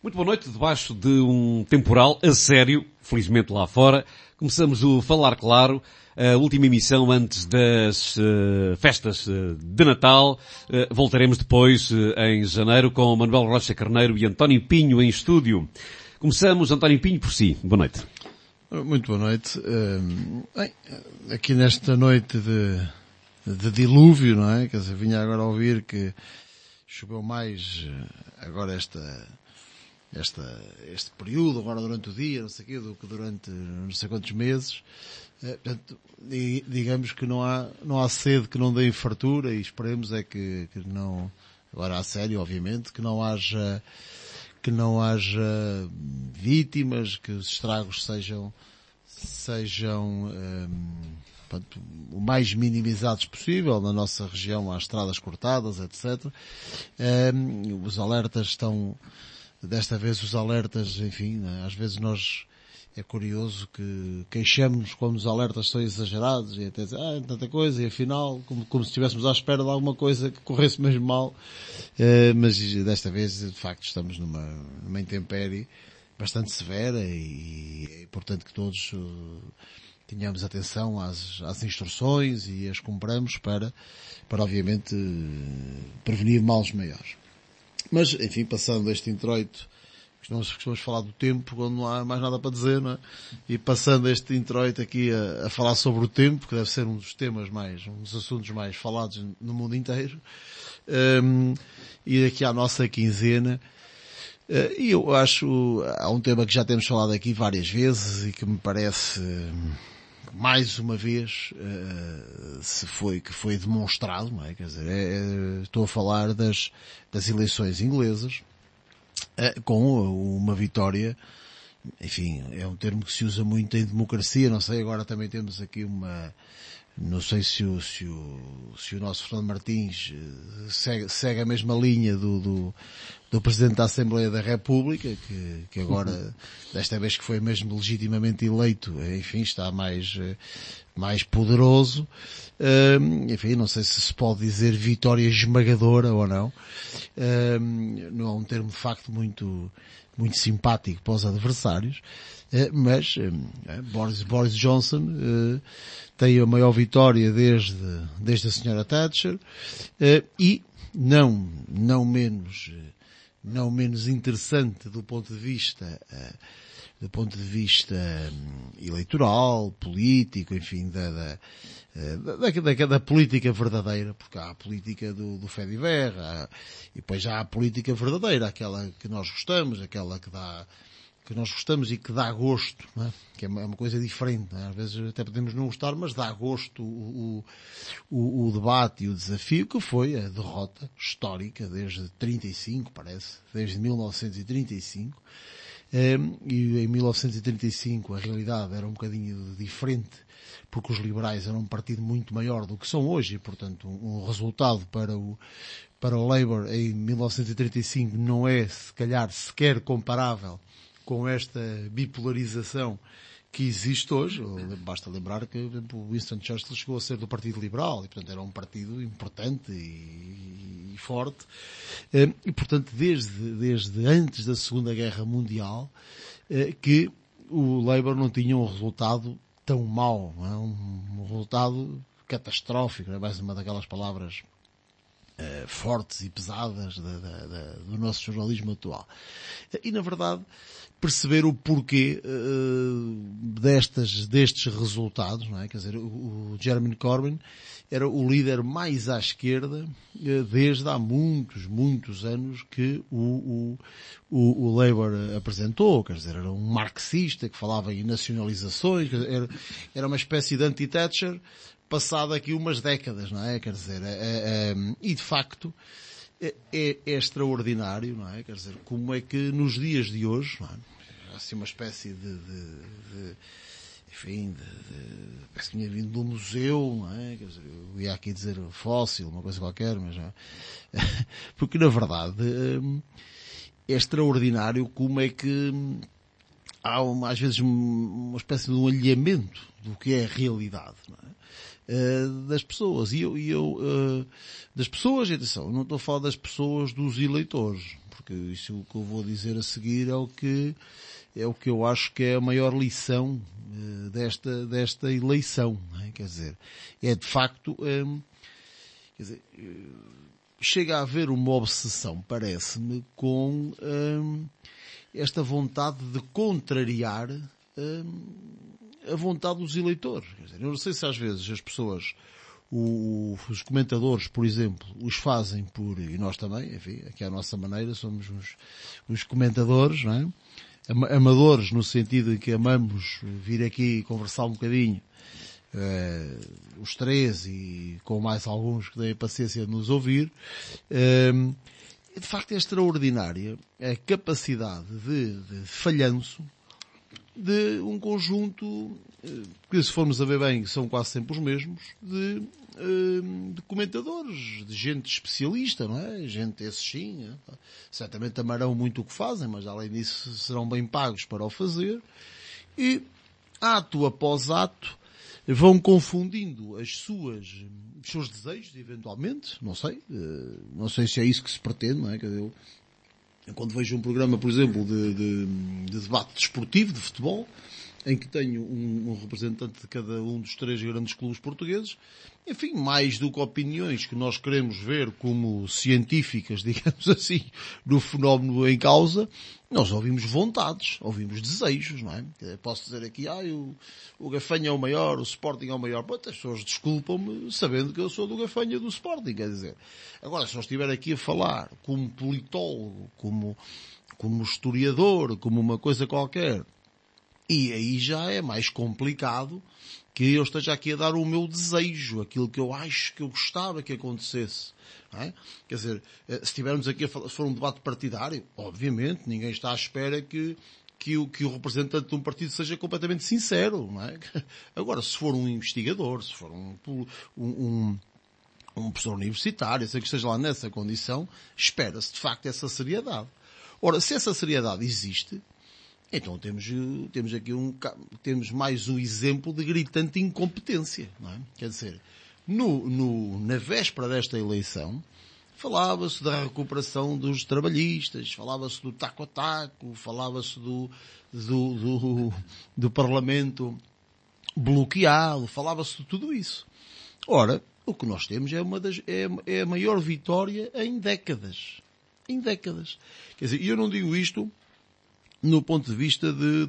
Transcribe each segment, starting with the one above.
Muito boa noite, debaixo de um temporal a sério, felizmente lá fora. Começamos o Falar Claro, a última emissão antes das festas de Natal. Voltaremos depois em janeiro com Manuel Rocha Carneiro e António Pinho em estúdio. Começamos, António Pinho, por si. Boa noite. Muito boa noite. Bem, aqui nesta noite de dilúvio, não é? Quer dizer, vinha agora a ouvir que choveu mais agora este período, agora durante o dia, não sei o quê, do que durante não sei quantos meses. Portanto, digamos que não há sede que não dê fartura, e esperemos é que não, agora a sério, obviamente, que não haja vítimas, que os estragos sejam portanto, o mais minimizados possível. Na nossa região há estradas cortadas, etc. Os alertas estão, desta vez os alertas, enfim, né, às vezes é curioso que queixamos quando os alertas são exagerados e até dizer, tanta coisa, e afinal, como se estivéssemos à espera de alguma coisa que corresse mesmo mal. Mas desta vez, de facto, estamos numa intempérie bastante severa e é importante que todos tenhamos atenção às instruções e as cumpramos para obviamente prevenir males maiores. Mas, enfim, passando este introito, nós costumamos falar do tempo quando não há mais nada para dizer, não é? E passando este introito aqui a falar sobre o tempo, que deve ser um dos assuntos mais falados no mundo inteiro, e aqui à nossa quinzena, e eu acho, há um tema que já temos falado aqui várias vezes e que me parece, mais uma vez, que foi demonstrado, não é? Quer dizer, estou a falar das eleições inglesas, com uma vitória, enfim, é um termo que se usa muito em democracia, não sei, agora também temos aqui não sei se o nosso Fernando Martins segue a mesma linha do Presidente da Assembleia da República, que agora, desta vez que foi mesmo legitimamente eleito, enfim, está mais poderoso. Enfim, não sei se pode dizer vitória esmagadora ou não. Não é um termo de facto muito simpático para os adversários, mas Boris Johnson tem a maior vitória desde a senhora Thatcher, e não menos interessante do ponto de vista eleitoral, político, enfim, da política verdadeira, porque há a política do Fediver, e depois já há a política verdadeira, aquela que nós gostamos, aquela que nós gostamos e que dá gosto, não é? Que é uma coisa diferente, não é? Às vezes até podemos não gostar, mas dá gosto o debate e o desafio, que foi a derrota histórica desde 35, parece, desde 1935. E em 1935 a realidade era um bocadinho diferente, porque os liberais eram um partido muito maior do que são hoje, e portanto um resultado para o Labour em 1935 não é, se calhar, sequer comparável com esta bipolarização que existe hoje. Basta lembrar que, por exemplo, Winston Churchill chegou a ser do Partido Liberal, e portanto era um partido importante e forte. E portanto, desde antes da Segunda Guerra Mundial, que o Labour não tinha um resultado tão mau, não é? Um resultado catastrófico, é mais uma daquelas palavras fortes e pesadas do nosso jornalismo atual. E, na verdade, perceber o porquê destes resultados, não é? Quer dizer, o Jeremy Corbyn era o líder mais à esquerda desde há muitos anos que o Labour apresentou. Quer dizer, era um marxista que falava em nacionalizações, quer dizer, era uma espécie de anti-Thatcher passado aqui umas décadas, não é? Quer dizer, e de facto é extraordinário, não é? Quer dizer, como é que nos dias de hoje, não é? Há assim uma espécie enfim, parece que tinha vindo de um museu, não é? Quer dizer, eu ia aqui dizer fóssil, uma coisa qualquer, mas não é? Porque na verdade é extraordinário como é que há às vezes uma espécie de um alinhamento do que é a realidade, não é? Das pessoas. Das pessoas, e atenção, não estou a falar das pessoas, dos eleitores. porque isso que eu vou dizer a seguir é o que eu acho que é a maior lição desta eleição, não é? Quer dizer, é de facto, chega a haver uma obsessão, parece-me, com esta vontade de contrariar a vontade dos eleitores. Quer dizer, eu não sei se às vezes as pessoas, os comentadores, por exemplo, os fazem e nós também, enfim, aqui à nossa maneira, somos uns comentadores, não é? Amadores, no sentido em que amamos vir aqui conversar um bocadinho, os três e com mais alguns que têm a paciência de nos ouvir. De facto é extraordinária a capacidade de falhanço de um conjunto, que se formos a ver bem, são quase sempre os mesmos, de comentadores, de gente especialista, não é? Gente esses sim, certamente amarão muito o que fazem, mas além disso serão bem pagos para o fazer, e ato após ato vão confundindo os seus desejos, eventualmente, não sei se é isso que se pretende, não é? Eu quando vejo um programa, por exemplo, de debate desportivo, de futebol, em que tenho um representante de cada um dos 3 grandes clubes portugueses, enfim, mais do que opiniões que nós queremos ver como científicas, digamos assim, do fenómeno em causa, nós ouvimos vontades, ouvimos desejos, não é? Posso dizer aqui, o Gafanha é o maior, o Sporting é o maior. Pô, as pessoas desculpam-me sabendo que eu sou do Gafanha do Sporting, quer dizer. Agora, se eu estiver aqui a falar como politólogo, como historiador, como uma coisa qualquer, e aí já é mais complicado que eu esteja aqui a dar o meu desejo, aquilo que eu acho que eu gostava que acontecesse. Não é? Quer dizer, se estivermos aqui a falar, se for um debate partidário, obviamente, ninguém está à espera que o representante de um partido seja completamente sincero. Não é? Agora, se for um investigador, se for um professor universitário, sei que esteja lá nessa condição, espera-se de facto essa seriedade. Ora, se essa seriedade existe, então temos aqui temos mais um exemplo de gritante incompetência, não é? Quer dizer, na véspera desta eleição, falava-se da recuperação dos trabalhistas, falava-se do taco a taco, falava-se do Parlamento bloqueado, falava-se de tudo isso. Ora, o que nós temos é a maior vitória em décadas. Em décadas. Quer dizer, e eu não digo isto no ponto de vista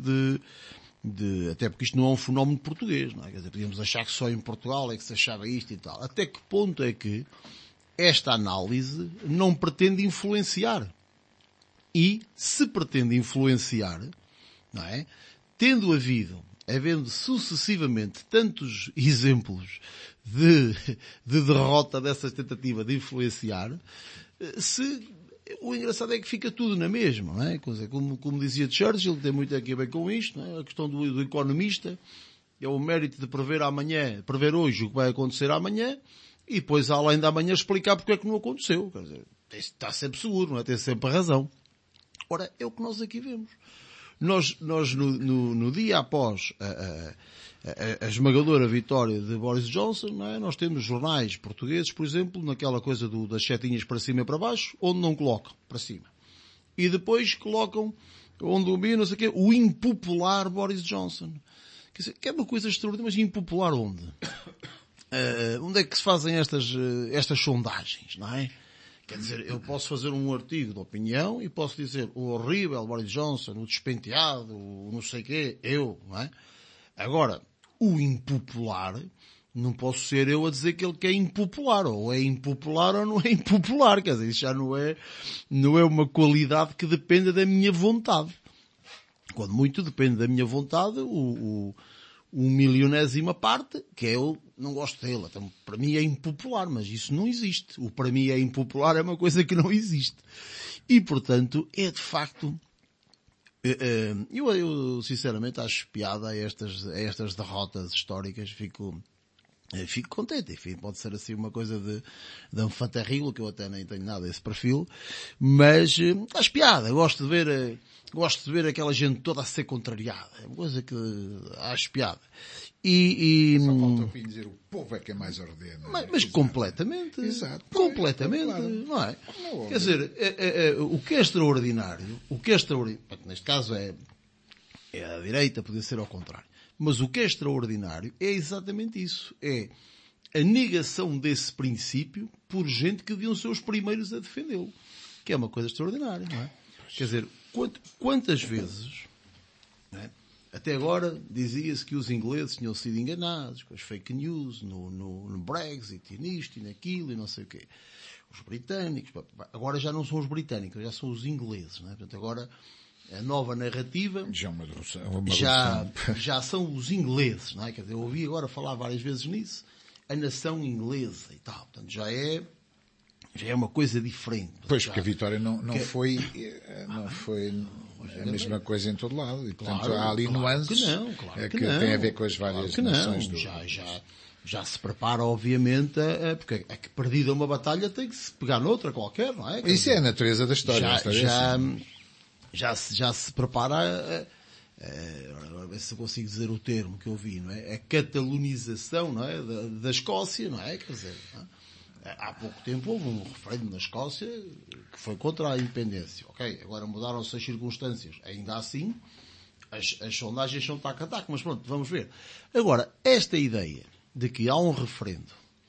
até porque isto não é um fenómeno português, não é? Quer dizer, podíamos achar que só em Portugal é que se achava isto e tal. Até que ponto é que esta análise não pretende influenciar? E se pretende influenciar, não é? Havendo sucessivamente tantos exemplos de derrota dessa tentativa de influenciar, o engraçado é que fica tudo na mesma, não é? Como dizia Churchill, tem muito aqui a ver com isto, não é? A questão do economista é o mérito de prever hoje o que vai acontecer amanhã, e depois, além da amanhã, explicar porque é que não aconteceu. Quer dizer, está sempre seguro, não é? Tem sempre a razão. Ora, é o que nós aqui vemos. Nós no dia após a esmagadora vitória de Boris Johnson, não é? Nós temos jornais portugueses, por exemplo, naquela coisa das setinhas para cima e para baixo, onde não colocam para cima. E depois colocam, onde o não sei o quê, o impopular Boris Johnson. Quer dizer, que é uma coisa extraordinária, mas impopular onde? Onde é que se fazem estas sondagens, não é? Quer dizer, eu posso fazer um artigo de opinião e posso dizer o horrível Boris Johnson, o despenteado, o não sei quê, não é? Agora, o impopular, não posso ser eu a dizer que ele é impopular, ou é impopular ou não é impopular, quer dizer, isso já não é uma qualidade que dependa da minha vontade. Quando muito depende da minha vontade, o milionésima parte, que eu não gosto dele. Então, para mim é impopular, mas isso não existe. O para mim é impopular é uma coisa que não existe. E, portanto, é de facto... Eu sinceramente acho piada a estas derrotas históricas. Fico contente. Enfim, pode ser assim uma coisa de um fantarrilo, que eu até nem tenho nada desse perfil, mas acho piada. Gosto de ver aquela gente toda a ser contrariada. É uma coisa que acho piada. Só falta o Pinho dizer o povo é que é mais ordena. Mas completamente. Exato. Completamente. Claro. Não é? Não, Quer dizer, o que é extraordinário, neste caso é a direita, podia ser ao contrário. Mas o que é extraordinário é exatamente isso. É a negação desse princípio por gente que deviam ser os primeiros a defendê-lo. Que é uma coisa extraordinária, não é? Quer dizer, quantas vezes, não é? Até agora dizia-se que os ingleses tinham sido enganados com as fake news, no Brexit, e nisto e naquilo e não sei o quê. Os britânicos, agora já não são os britânicos, já são os ingleses, não é? Portanto, agora a nova narrativa já são os ingleses, não é? Quer dizer, eu ouvi agora falar várias vezes nisso, a nação inglesa e tal. Portanto, já é uma coisa diferente. Pois, porque a vitória não foi a mesma coisa em todo lado. E, portanto, há ali nuances que têm a ver com as várias nações. Já se prepara, obviamente, porque é que perdida uma batalha tem que se pegar noutra qualquer, não é? Isso é a natureza da história. Já se prepara agora ver se eu consigo dizer o termo que eu vi, não é? A catalonização, não é? Da Escócia, não é? Quer dizer, não é? Há pouco tempo houve um referendo na Escócia que foi contra a independência. Ok, agora mudaram-se as circunstâncias. Ainda assim, as sondagens são taco a taco, mas pronto, vamos ver. Agora, esta ideia de que há um referendo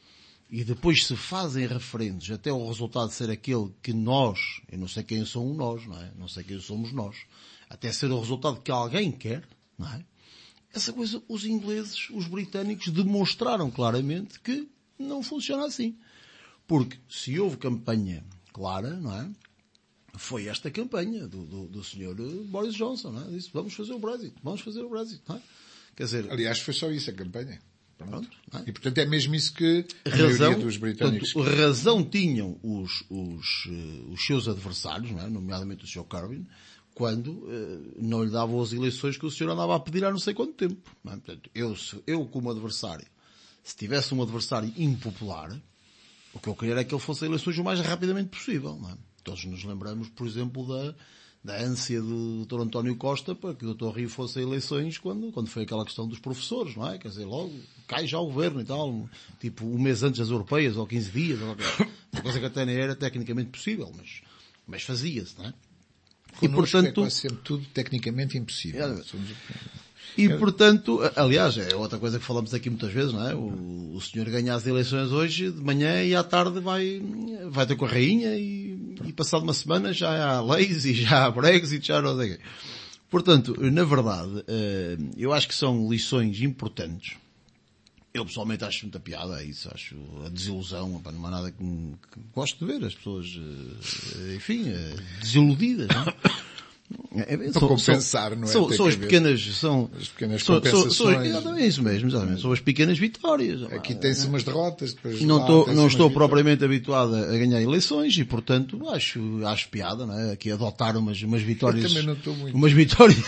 e depois se fazem referendos até o resultado ser aquele que nós, eu não sei quem somos nós, não é? Não sei quem somos nós, até ser o resultado que alguém quer, não é? Essa coisa, os ingleses, os britânicos demonstraram claramente que não funciona assim. Porque se houve campanha clara, não é? Foi esta campanha do senhor Boris Johnson, não é? Disse, vamos fazer o Brexit, não é? Quer dizer... Aliás, foi só isso a campanha. Pronto, não é? E portanto é mesmo isso que a maioria dos britânicos... Razão tinham os seus adversários, não é? Nomeadamente o Sr. Corbyn, quando não lhe davam as eleições que o senhor andava a pedir há não sei quanto tempo. Não é? Portanto, eu como adversário, se tivesse um adversário impopular, o que eu queria era que ele fosse a eleições o mais rapidamente possível. Não é? Todos nos lembramos, por exemplo, da ânsia do Dr. António Costa para que o Dr. Rio fosse a eleições quando foi aquela questão dos professores, não é? Quer dizer, logo cai já o governo e tal, tipo um mês antes das europeias, ou 15 dias, ou uma coisa que até nem era tecnicamente possível, mas fazia-se, não é? E portanto, é quase sempre tudo tecnicamente impossível. E, portanto, aliás, é outra coisa que falamos aqui muitas vezes, não é? O senhor ganha as eleições hoje, de manhã e à tarde vai ter com a rainha e passado uma semana já há leis e já há Brexit, já não sei o quê. Portanto, na verdade, eu acho que são lições importantes. Eu pessoalmente acho muita piada, é isso, acho a desilusão, não há nada que gosto de ver as pessoas, enfim, desiludidas, não é? Para compensar, não é? São as pequenas compensações. É isso mesmo, exatamente. São as pequenas vitórias. Aqui tem-se umas derrotas. Depois não estou propriamente habituado a ganhar eleições e, portanto, acho piada, não é? Aqui adotar umas vitórias. Eu também não estou muito. Umas vitórias,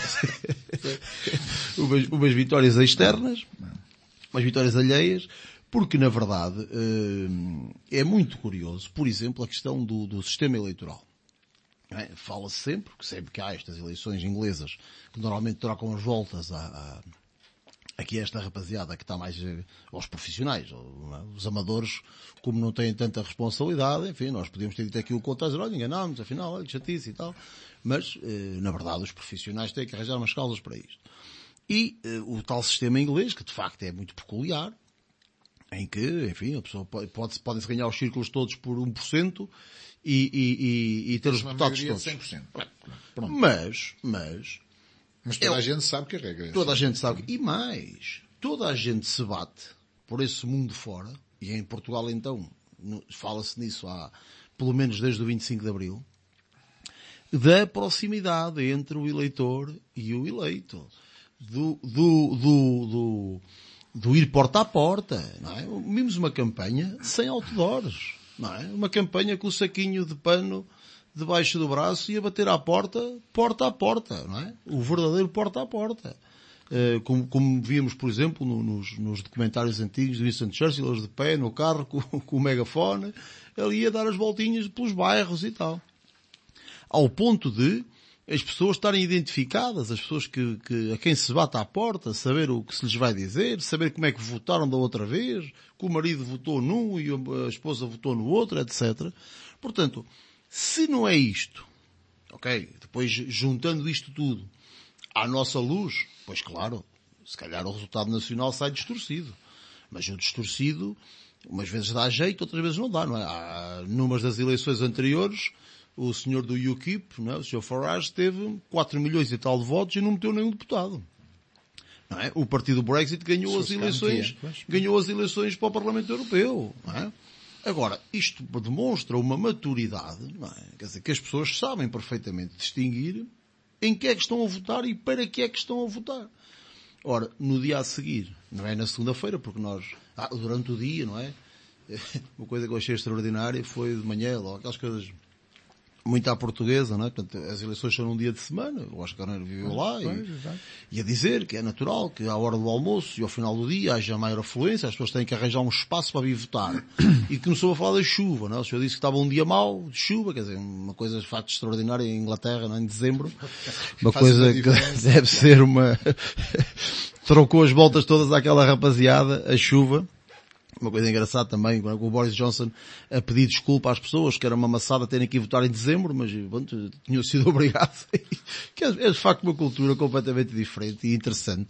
umas vitórias externas, umas vitórias alheias, porque, na verdade, é muito curioso, por exemplo, a questão do sistema eleitoral. Fala-se sempre que há estas eleições inglesas que normalmente trocam as voltas aqui esta rapaziada que está mais aos profissionais, os amadores, como não têm tanta responsabilidade, enfim, nós podíamos ter dito aqui o contrário, olha, enganámos, afinal, olha, que chatice e tal, mas, na verdade, os profissionais têm que arranjar umas causas para isto. E o tal sistema inglês, que de facto é muito peculiar, em que, enfim, a pessoa podem-se ganhar os círculos todos por 1%, e ter os deputados todos. 100%. Mas toda a gente sabe que a regra é toda a gente sabe. E mais, toda a gente se bate por esse mundo fora, e em Portugal então, fala-se nisso há, pelo menos desde o 25 de Abril, da proximidade entre o eleitor e o eleito. Do ir porta a porta, não é? Vimos uma campanha sem outdoors. Não é? Uma campanha com o saquinho de pano debaixo do braço e a bater à porta a porta, não é? O verdadeiro porta a porta. Como víamos, por exemplo, nos documentários antigos de Winston Churchill, eles de pé, no carro, com o megafone, ele ia dar as voltinhas pelos bairros e tal. Ao ponto de as pessoas estarem identificadas, as pessoas a quem se bate à porta, saber o que se lhes vai dizer, saber como é que votaram da outra vez, que o marido votou num e a esposa votou no outro, etc. Portanto, se não é isto, ok, depois juntando isto tudo à nossa luz, pois claro, se calhar o resultado nacional sai distorcido. Mas o distorcido, umas vezes dá jeito, outras vezes não dá, não é? Há numas das eleições anteriores, o senhor do UKIP, não é? O senhor Farage, teve 4 milhões e tal de votos e não meteu nenhum deputado. Não é? O partido Brexit ganhou as eleições para o Parlamento Europeu. Não é? Agora, isto demonstra uma maturidade, não é? Quer dizer, que as pessoas sabem perfeitamente distinguir em que é que estão a votar e para que é que estão a votar. Ora, no dia a seguir, não é na segunda-feira, porque nós, durante o dia, não é? Uma coisa que eu achei extraordinária foi de manhã, logo, aquelas coisas muito à portuguesa, não é? Portanto, as eleições são num dia de semana, o Oscar Carneiro viveu lá e a dizer que é natural que à hora do almoço e ao final do dia haja maior afluência, as pessoas têm que arranjar um espaço para vir votar. E que começou a falar da chuva, não é? O senhor disse que estava um dia mau, de chuva, quer dizer, uma coisa de facto extraordinária em Inglaterra, não é? Em dezembro. Uma coisa que deve ser uma... Trocou as voltas todas àquela rapaziada, a chuva. Uma coisa engraçada também, com o Boris Johnson a pedir desculpa às pessoas, que era uma maçada terem que ir votar em dezembro, mas pronto, tinham sido obrigados. Que é de facto uma cultura completamente diferente e interessante.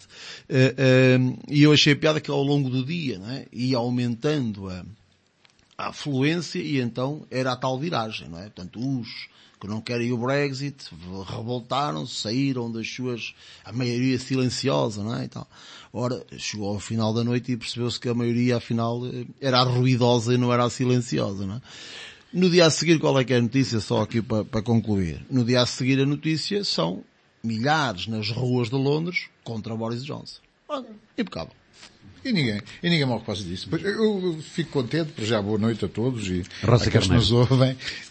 E eu achei a piada que ao longo do dia, não é? Ia aumentando a afluência e então era a tal viragem, não é? Portanto, os que não querem o Brexit revoltaram-se, saíram das suas, a maioria silenciosa, não é? E tal. Ora, chegou ao final da noite e percebeu-se que a maioria, afinal, era a ruidosa e não era a silenciosa, não é? No dia a seguir, qual é que é a notícia? Só aqui para concluir. No dia a seguir, a notícia são milhares nas ruas de Londres contra Boris Johnson. Impecável. E ninguém morre por causa disso. Eu fico contente, por já boa noite a todos e aqueles que nos ouvem.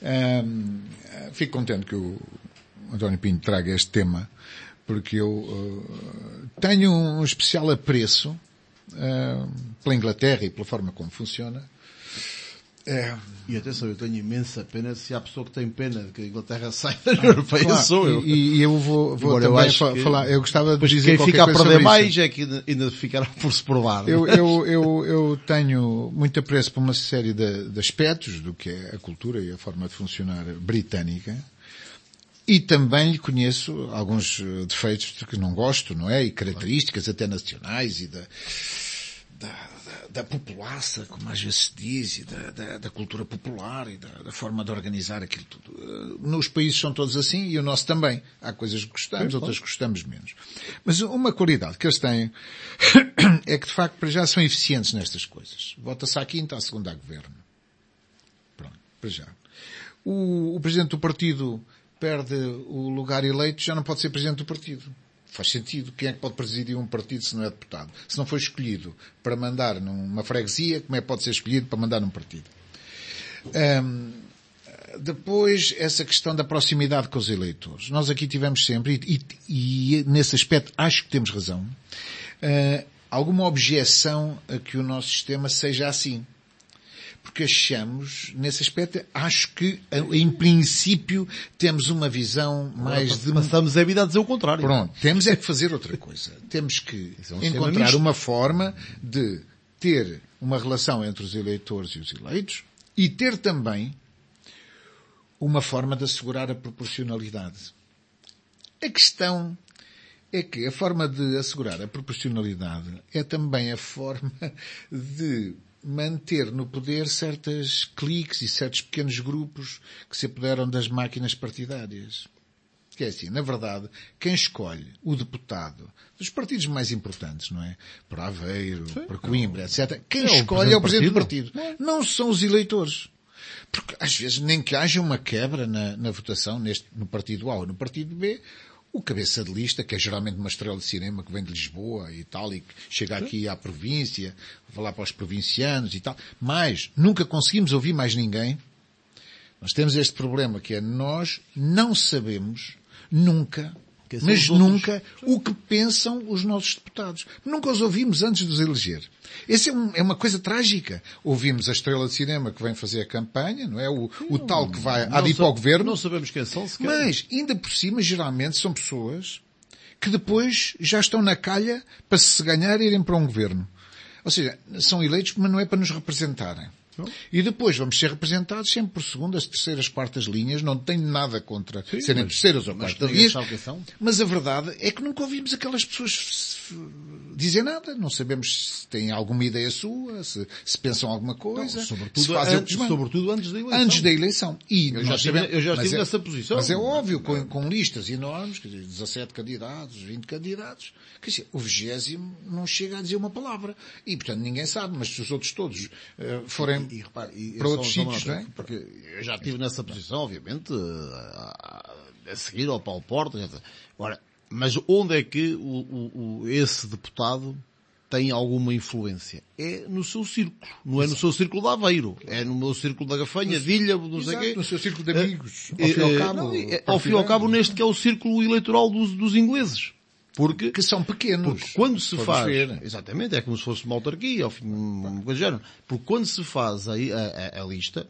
Fico contente que o António Pinto traga este tema, porque eu tenho um especial apreço pela Inglaterra e pela forma como funciona. E atenção, eu tenho imensa pena, se há pessoa que tem pena de que a Inglaterra saia da União Europeia, claro, sou eu. E eu vou também falar, eu gostava de dizer quem fica a perder mais é que ainda ficará por se provar. Eu tenho muito apreço por uma série de aspectos do que é a cultura e a forma de funcionar britânica. E também lhe conheço alguns defeitos que não gosto, não é? E características até nacionais e da populaça, como às vezes se diz, e da cultura popular e da forma de organizar aquilo tudo. Nos países são todos assim e o nosso também. Há coisas que gostamos, outras que gostamos menos. Mas uma qualidade que eles têm é que de facto para já são eficientes nestas coisas. Vota-se à quinta, à segunda a governo. Pronto, para já. O presidente do partido perde o lugar eleito, já não pode ser presidente do partido. Faz sentido. Quem é que pode presidir um partido se não é deputado? Se não foi escolhido para mandar numa freguesia, como é que pode ser escolhido para mandar num partido? Depois, essa questão da proximidade com os eleitores. Nós aqui tivemos sempre, e nesse aspecto acho que temos razão, alguma objeção a que o nosso sistema seja assim. Porque achamos, nesse aspecto, acho que, em princípio, temos uma visão mais de... Passamos a vida a dizer o contrário. Pronto, temos é que fazer outra coisa. Temos que encontrar uma forma de ter uma relação entre os eleitores e os eleitos e ter também uma forma de assegurar a proporcionalidade. A questão é que a forma de assegurar a proporcionalidade é também a forma de manter no poder certos cliques e certos pequenos grupos que se apoderam das máquinas partidárias. Que é assim, na verdade, quem escolhe o deputado dos partidos mais importantes, não é? Para Aveiro, para Coimbra, etc. Quem escolhe é o presidente do partido. Não são os eleitores. Porque às vezes nem que haja uma quebra na votação no partido A ou no partido B, o cabeça de lista, que é geralmente uma estrela de cinema que vem de Lisboa e tal, e que chega aqui à província, falar para os provincianos e tal, mas nunca conseguimos ouvir mais ninguém. Nós temos este problema que é nós não sabemos nunca mas nunca o que pensam os nossos deputados. Nunca os ouvimos antes de os eleger. Essa é uma coisa trágica. Ouvimos a estrela de cinema que vem fazer a campanha, não é? O tal que vai para o governo. Não sabemos quem são sequer. Mas, ainda por cima, geralmente são pessoas que depois já estão na calha para se ganhar e irem para um governo. Ou seja, são eleitos, mas não é para nos representarem. E depois vamos ser representados sempre por segundas, terceiras, quartas linhas. Não tenho nada contra serem terceiras ou quartas linhas. Mas a verdade é que nunca ouvimos aquelas pessoas dizer nada. Não sabemos se têm alguma ideia sua, se pensam alguma coisa. Não, sobretudo antes da eleição. Antes da eleição. E eu já estive nessa posição. Mas é óbvio, com listas enormes, quer dizer, 17 candidatos, 20 candidatos, quer dizer, o 20º não chega a dizer uma palavra. E, portanto, ninguém sabe, mas se os outros todos forem para outros sítios, não é? Porque eu já estive nessa posição, obviamente, a seguir ao Paulo Portas. Agora, mas onde é que esse deputado tem alguma influência? É no seu círculo. Não é no seu círculo de Aveiro. É no meu círculo da Gafanha, de Ilha, não sei o quê. No seu círculo de amigos. Ao fim e ao cabo, neste que é o círculo eleitoral dos ingleses. Que são pequenos. Porque quando se faz, exatamente, é como se fosse uma autarquia, ao fim, uma coisa do género. Porque quando se faz a lista,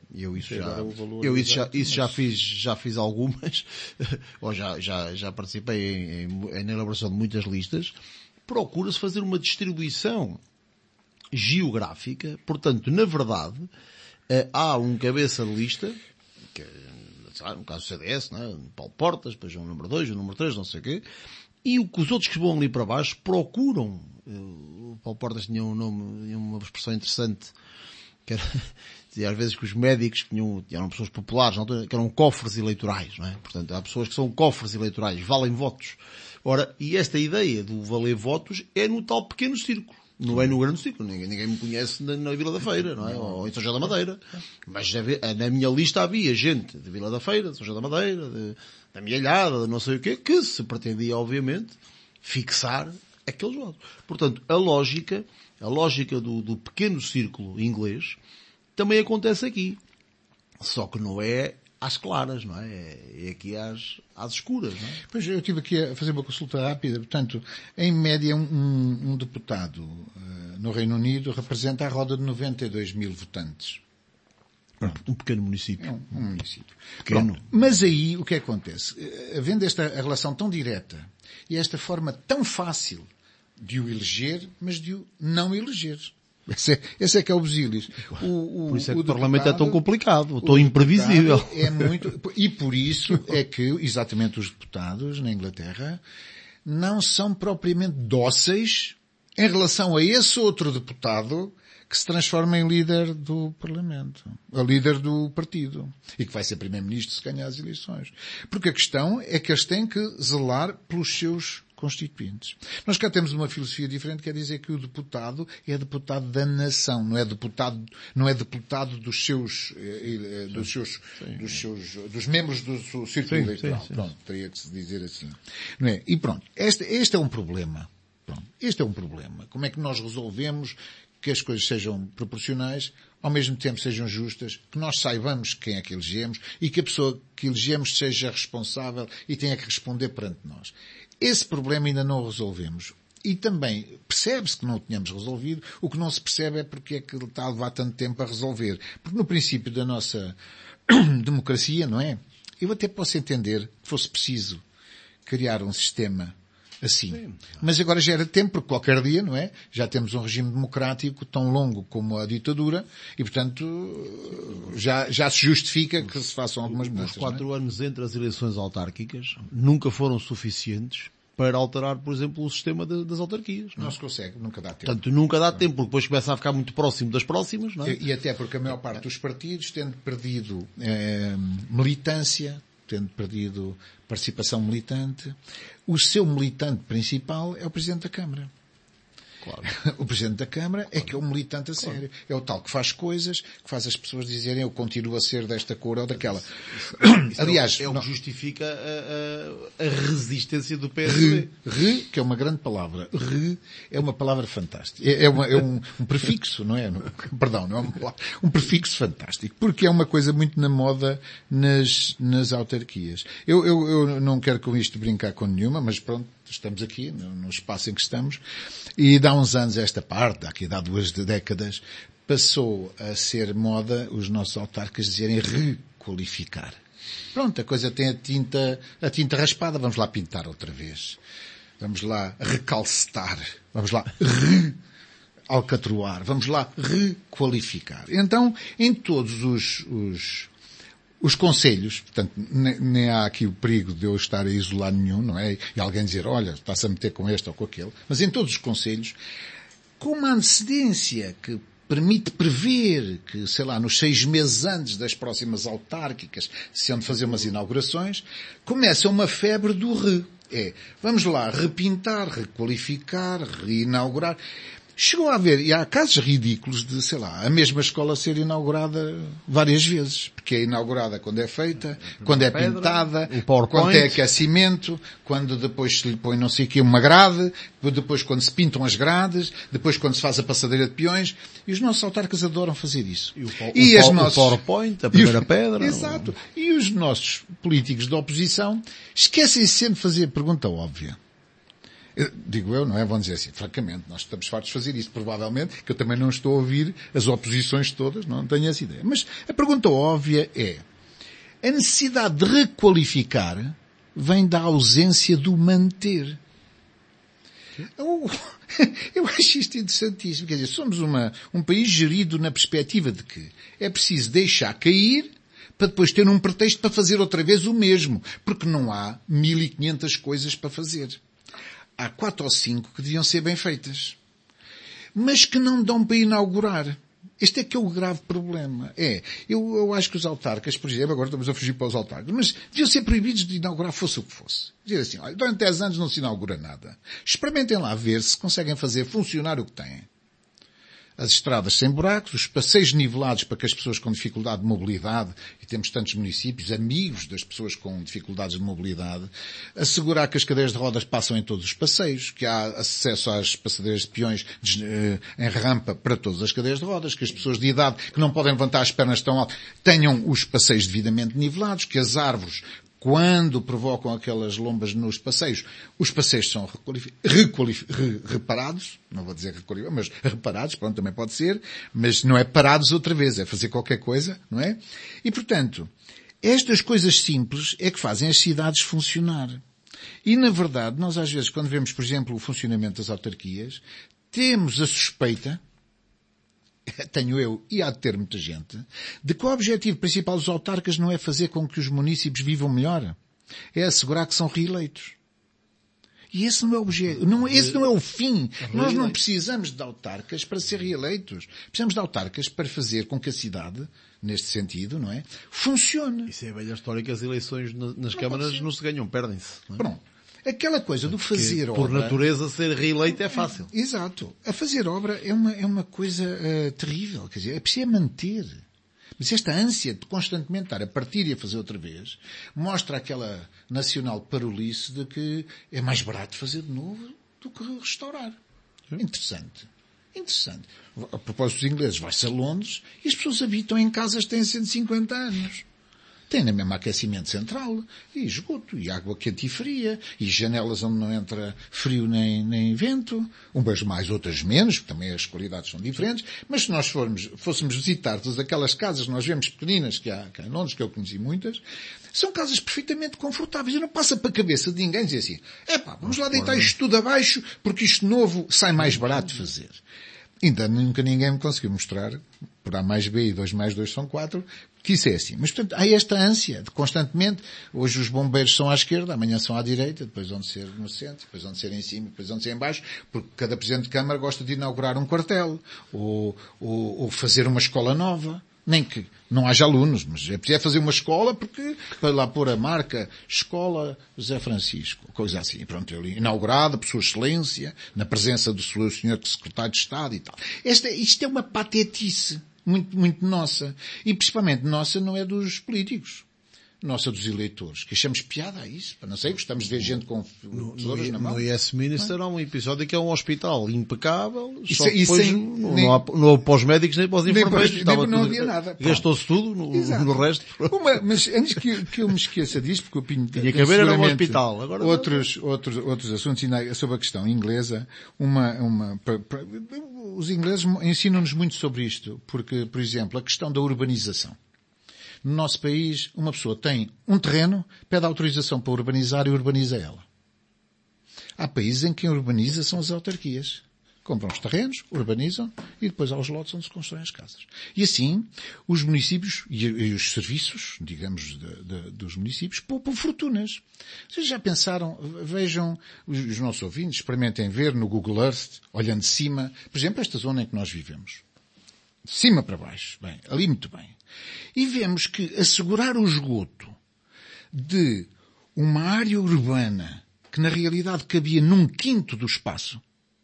isso já fiz algumas, ou já participei na elaboração de muitas listas, procura-se fazer uma distribuição geográfica. Portanto, na verdade, há um cabeça de lista, que, no caso do CDS, não é? Paulo Portas, depois o número 2, o número 3, não sei o quê. E os outros que vão ali para baixo procuram. O Paulo Portas tinha um nome, tinha uma expressão interessante, que era, dizia às vezes que os médicos eram pessoas populares, que eram cofres eleitorais, não é? Portanto, há pessoas que são cofres eleitorais, valem votos. Ora, e esta ideia do valer votos é no tal pequeno círculo. Não é no grande círculo. Ninguém me conhece na Vila da Feira, não é? Ou em São João da Madeira. Mas na minha lista havia gente de Vila da Feira, de São João da Madeira, da Mielhada, de não sei o quê, que se pretendia, obviamente, fixar aqueles votos. Portanto, a lógica do pequeno círculo inglês também acontece aqui. Só que não é às claras, não é? É aqui às escuras, não é? Pois, eu estive aqui a fazer uma consulta rápida. Portanto, em média, um deputado no Reino Unido representa a roda de 92 mil votantes. Um pequeno município. É um município. Pequeno. Pronto. Mas aí, o que acontece? Havendo esta relação tão direta e esta forma tão fácil de o eleger, mas de o não eleger. Esse é que é o busilis. Por isso é que o Parlamento é tão complicado, tão imprevisível. É muito, e por isso é que, exatamente, os deputados na Inglaterra não são propriamente dóceis em relação a esse outro deputado que se transforma em líder do Parlamento, a líder do partido, e que vai ser primeiro-ministro se ganhar as eleições. Porque a questão é que eles têm que zelar pelos seus constituintes. Nós cá temos uma filosofia diferente, que é dizer que o deputado é deputado da nação, não é deputado dos membros do seu círculo eleitoral. Sim. Pronto, teria que se dizer assim. Não é? E pronto, este é um problema. Pronto, este é um problema. Como é que nós resolvemos que as coisas sejam proporcionais, ao mesmo tempo sejam justas, que nós saibamos quem é que elegemos e que a pessoa que elegemos seja responsável e tenha que responder perante nós. Esse problema ainda não o resolvemos. E também percebe-se que não o tínhamos resolvido. O que não se percebe é porque é que está a levar tanto tempo a resolver. Porque no princípio da nossa democracia, não é? Eu até posso entender que fosse preciso criar um sistema assim. Sim. Mas agora já era tempo, porque qualquer dia, não é? Já temos um regime democrático tão longo como a ditadura e, portanto, já se justifica que se façam algumas mudanças. Os 4 anos entre as eleições autárquicas nunca foram suficientes para alterar, por exemplo, o sistema das autarquias. Não se consegue, nunca dá tempo. Portanto, nunca dá tempo, porque depois começa a ficar muito próximo das próximas, não é? E até porque a maior parte dos partidos, tendo perdido militância, tendo perdido participação militante, o seu militante principal é o Presidente da Câmara. Claro. O Presidente da Câmara é que é um militante a sério. É o tal que faz coisas, que faz as pessoas dizerem eu continuo a ser desta cor ou daquela. Aliás, é o que justifica a resistência do PSD. Que é uma grande palavra. É uma palavra fantástica. É um prefixo, não é? Perdão, não é uma palavra. Um prefixo fantástico. Porque é uma coisa muito na moda nas autarquias. Eu não quero com isto brincar com nenhuma, mas pronto, estamos aqui, no espaço em que estamos, e dá uns anos esta parte, aqui há 2 décadas, passou a ser moda os nossos autarcas dizerem requalificar. Pronto, a coisa tem a tinta raspada, vamos lá pintar outra vez. Vamos lá recalcetar. Vamos lá alcatroar. Vamos lá requalificar. Então, em todos os conselhos, portanto, nem há aqui o perigo de eu estar a isolar nenhum, não é? E alguém dizer, olha, está-se a meter com este ou com aquele. Mas em todos os conselhos, com uma antecedência que permite prever que, sei lá, nos 6 meses antes das próximas autárquicas se hão de fazer umas inaugurações, começa uma febre do vamos lá repintar, requalificar, reinaugurar. Chegou a haver, e há casos ridículos de, sei lá, a mesma escola ser inaugurada várias vezes. Porque é inaugurada quando é feita, quando é pintada, quando é aquecimento, quando depois se lhe põe não sei o quê, uma grade, depois quando se pintam as grades, depois quando se faz a passadeira de peões. E os nossos autarcas adoram fazer isso. O PowerPoint, a primeira pedra. Exato. E os nossos políticos da oposição esquecem sempre de fazer a pergunta óbvia. Digo eu, não é? Vão dizer assim, francamente, nós estamos fartos de fazer isso, provavelmente, que eu também não estou a ouvir as oposições todas, não tenho essa ideia. Mas a pergunta óbvia é, a necessidade de requalificar vem da ausência do manter. Eu acho isto interessantíssimo. Quer dizer, somos um país gerido na perspectiva de que é preciso deixar cair para depois ter um pretexto para fazer outra vez o mesmo, porque não há 1500 coisas para fazer. Há 4 ou 5 que deviam ser bem feitas, mas que não dão para inaugurar. Este é que é o grave problema. Eu acho que os autarcas, por exemplo, agora estamos a fugir para os autarcas, mas deviam ser proibidos de inaugurar fosse o que fosse. Dizer assim, olha, durante 10 anos não se inaugura nada. Experimentem lá ver se conseguem fazer funcionar o que têm. As estradas sem buracos, os passeios nivelados para que as pessoas com dificuldade de mobilidade, e temos tantos municípios, amigos das pessoas com dificuldades de mobilidade, assegurar que as cadeiras de rodas passam em todos os passeios, que há acesso às passadeiras de peões em rampa para todas as cadeiras de rodas, que as pessoas de idade que não podem levantar as pernas tão alto tenham os passeios devidamente nivelados, que as árvores, quando provocam aquelas lombas nos passeios, os passeios são reparados, não vou dizer requalificados, mas reparados, pronto, também pode ser, mas não é parados outra vez, é fazer qualquer coisa, não é? E, portanto, estas coisas simples é que fazem as cidades funcionar. E, na verdade, nós às vezes, quando vemos, por exemplo, o funcionamento das autarquias, temos a suspeita, tenho eu, e há de ter muita gente, de que o objetivo principal dos autarcas não é fazer com que os municípios vivam melhor. É assegurar que são reeleitos. E esse não é o objetivo. Esse não é o fim. Nós não precisamos de autarcas para ser reeleitos. Precisamos de autarcas para fazer com que a cidade, neste sentido, não é, funcione. Isso é a velha história que as eleições nas câmaras não se ganham, perdem-se. Não é? Pronto. Aquela coisa do fazer obra... Por natureza, ser reeleito é fácil. Exato. A fazer obra é uma coisa terrível. Quer dizer, é preciso manter. Mas esta ânsia de constantemente estar a partir e a fazer outra vez mostra aquela nacional parolice de que é mais barato fazer de novo do que restaurar. Interessante. A propósito dos ingleses, vai-se a Londres e as pessoas habitam em casas que têm 150 anos. Tem na mesma aquecimento central, e esgoto, e água quente e fria, e janelas onde não entra frio nem vento, umas mais, outras menos, porque também as qualidades são diferentes, mas se nós fôssemos visitar todas aquelas casas que nós vemos pequeninas que há em Londres, que eu conheci muitas, são casas perfeitamente confortáveis, e não passa para a cabeça de ninguém dizer assim, vamos lá deitar isto tudo abaixo, porque isto novo sai mais barato de fazer. Ainda nunca ninguém me conseguiu mostrar, por A mais B e 2 mais 2 são 4, que isso é assim. Mas, portanto, há esta ânsia de constantemente, hoje os bombeiros são à esquerda, amanhã são à direita, depois vão ser no centro, depois vão ser em cima, depois vão ser em baixo, porque cada Presidente de Câmara gosta de inaugurar um quartel, ou fazer uma escola nova, Nem que não haja alunos, mas é preciso fazer uma escola porque, para lá pôr a marca Escola José Francisco, coisa assim. Pronto, inaugurada por sua excelência, na presença do seu senhor secretário de Estado e tal. Isto é uma patetice muito, muito nossa. E principalmente nossa não é dos políticos. Nossa dos eleitores, que achamos piada a isso. Não sei, gostamos de ver gente com tesouras na mão. No Yes Minister há um episódio que é um hospital impecável, Isso, só que depois não há para os médicos nem para os enfermeiros. Não havia nada. Gastou-se tudo no resto. Mas antes que eu me esqueça disso, porque eu tinha que haver era um hospital. Agora outros assuntos sobre a questão inglesa, os ingleses ensinam-nos muito sobre isto, porque, por exemplo, a questão da urbanização. No nosso país, uma pessoa tem um terreno, pede autorização para urbanizar e urbaniza ela. Há países em que quem urbaniza são as autarquias. Compram os terrenos, urbanizam e depois há os lotes onde se constroem as casas. E assim, os municípios e os serviços, digamos, dos municípios poupam fortunas. Vocês já pensaram, vejam, os nossos ouvintes, experimentem ver no Google Earth, olhando de cima, por exemplo, esta zona em que nós vivemos. De cima para baixo, bem, ali muito bem. E vemos que assegurar o esgoto de uma área urbana que na realidade cabia num quinto do espaço.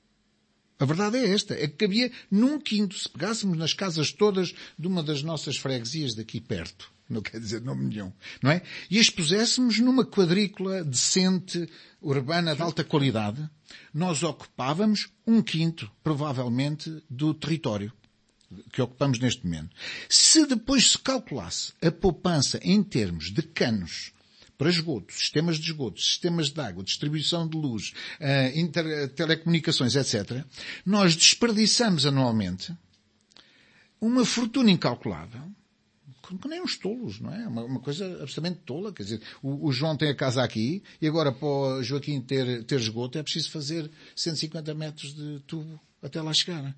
A verdade é esta, é que cabia num quinto. Se pegássemos nas casas todas de uma das nossas freguesias daqui perto, não quer dizer nome nenhum, não é? E as puséssemos numa quadrícula decente, urbana, de alta qualidade, nós ocupávamos um quinto, provavelmente, do território que ocupamos neste momento. Se depois se calculasse a poupança em termos de canos para esgoto, sistemas de esgoto, sistemas de água, distribuição de luz, telecomunicações, etc., nós desperdiçamos anualmente uma fortuna incalculável, que nem uns tolos, não é? Uma coisa absolutamente tola. Quer dizer, o João tem a casa aqui e agora para o Joaquim ter esgoto é preciso fazer 150 metros de tubo até lá chegar.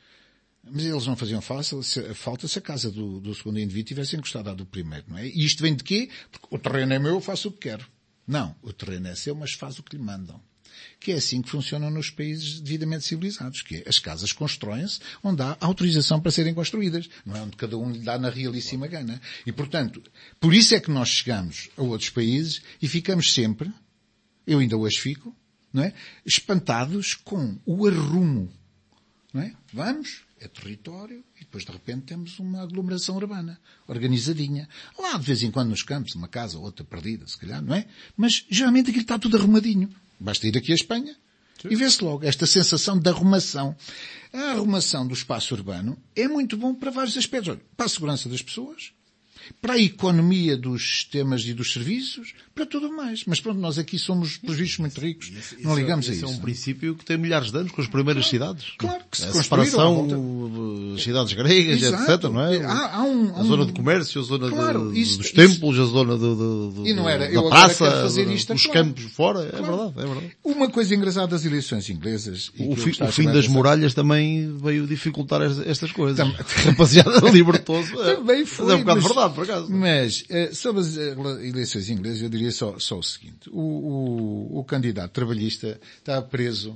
Mas eles não faziam falta se a casa do segundo indivíduo tivesse encostado à do primeiro, não é? E isto vem de quê? Porque o terreno é meu, eu faço o que quero. Não, o terreno é seu, mas faz o que lhe mandam. Que é assim que funcionam nos países devidamente civilizados, que é, as casas constroem-se onde há autorização para serem construídas, não é onde cada um lhe dá na realíssima gana. E, portanto, por isso é que nós chegamos a outros países e ficamos sempre, eu ainda hoje fico, não é? Espantados com o arrumo, não é? Vamos, é território, e depois de repente temos uma aglomeração urbana, organizadinha. Lá de vez em quando nos campos, uma casa ou outra perdida, se calhar, não é? Mas geralmente aquilo está tudo arrumadinho. Basta ir aqui à Espanha e vê-se logo esta sensação de arrumação. A arrumação do espaço urbano é muito bom para vários aspectos. Olha, para a segurança das pessoas, para a economia dos sistemas e dos serviços, para tudo mais. Mas pronto, nós aqui somos, por vistos, muito ricos. Não ligamos a isso. Isso é um princípio que tem milhares de anos com as primeiras cidades. Claro, que se a separação, cidades gregas, exato, etc., não é? A zona de comércio, a zona dos templos, a zona e não era, da praça, dos campos fora. É verdade. Uma coisa engraçada das eleições inglesas... O fim das muralhas também veio dificultar estas coisas. Rapaziada libertou-se. Também foi. Mas é um bocado verdade, por acaso. Mas, sobre as eleições inglesas, eu diria só o seguinte. O candidato trabalhista está preso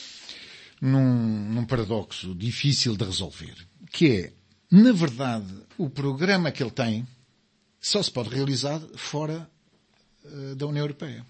num paradoxo difícil de resolver. Que é, na verdade, o programa que ele tem só se pode realizar fora da União Europeia.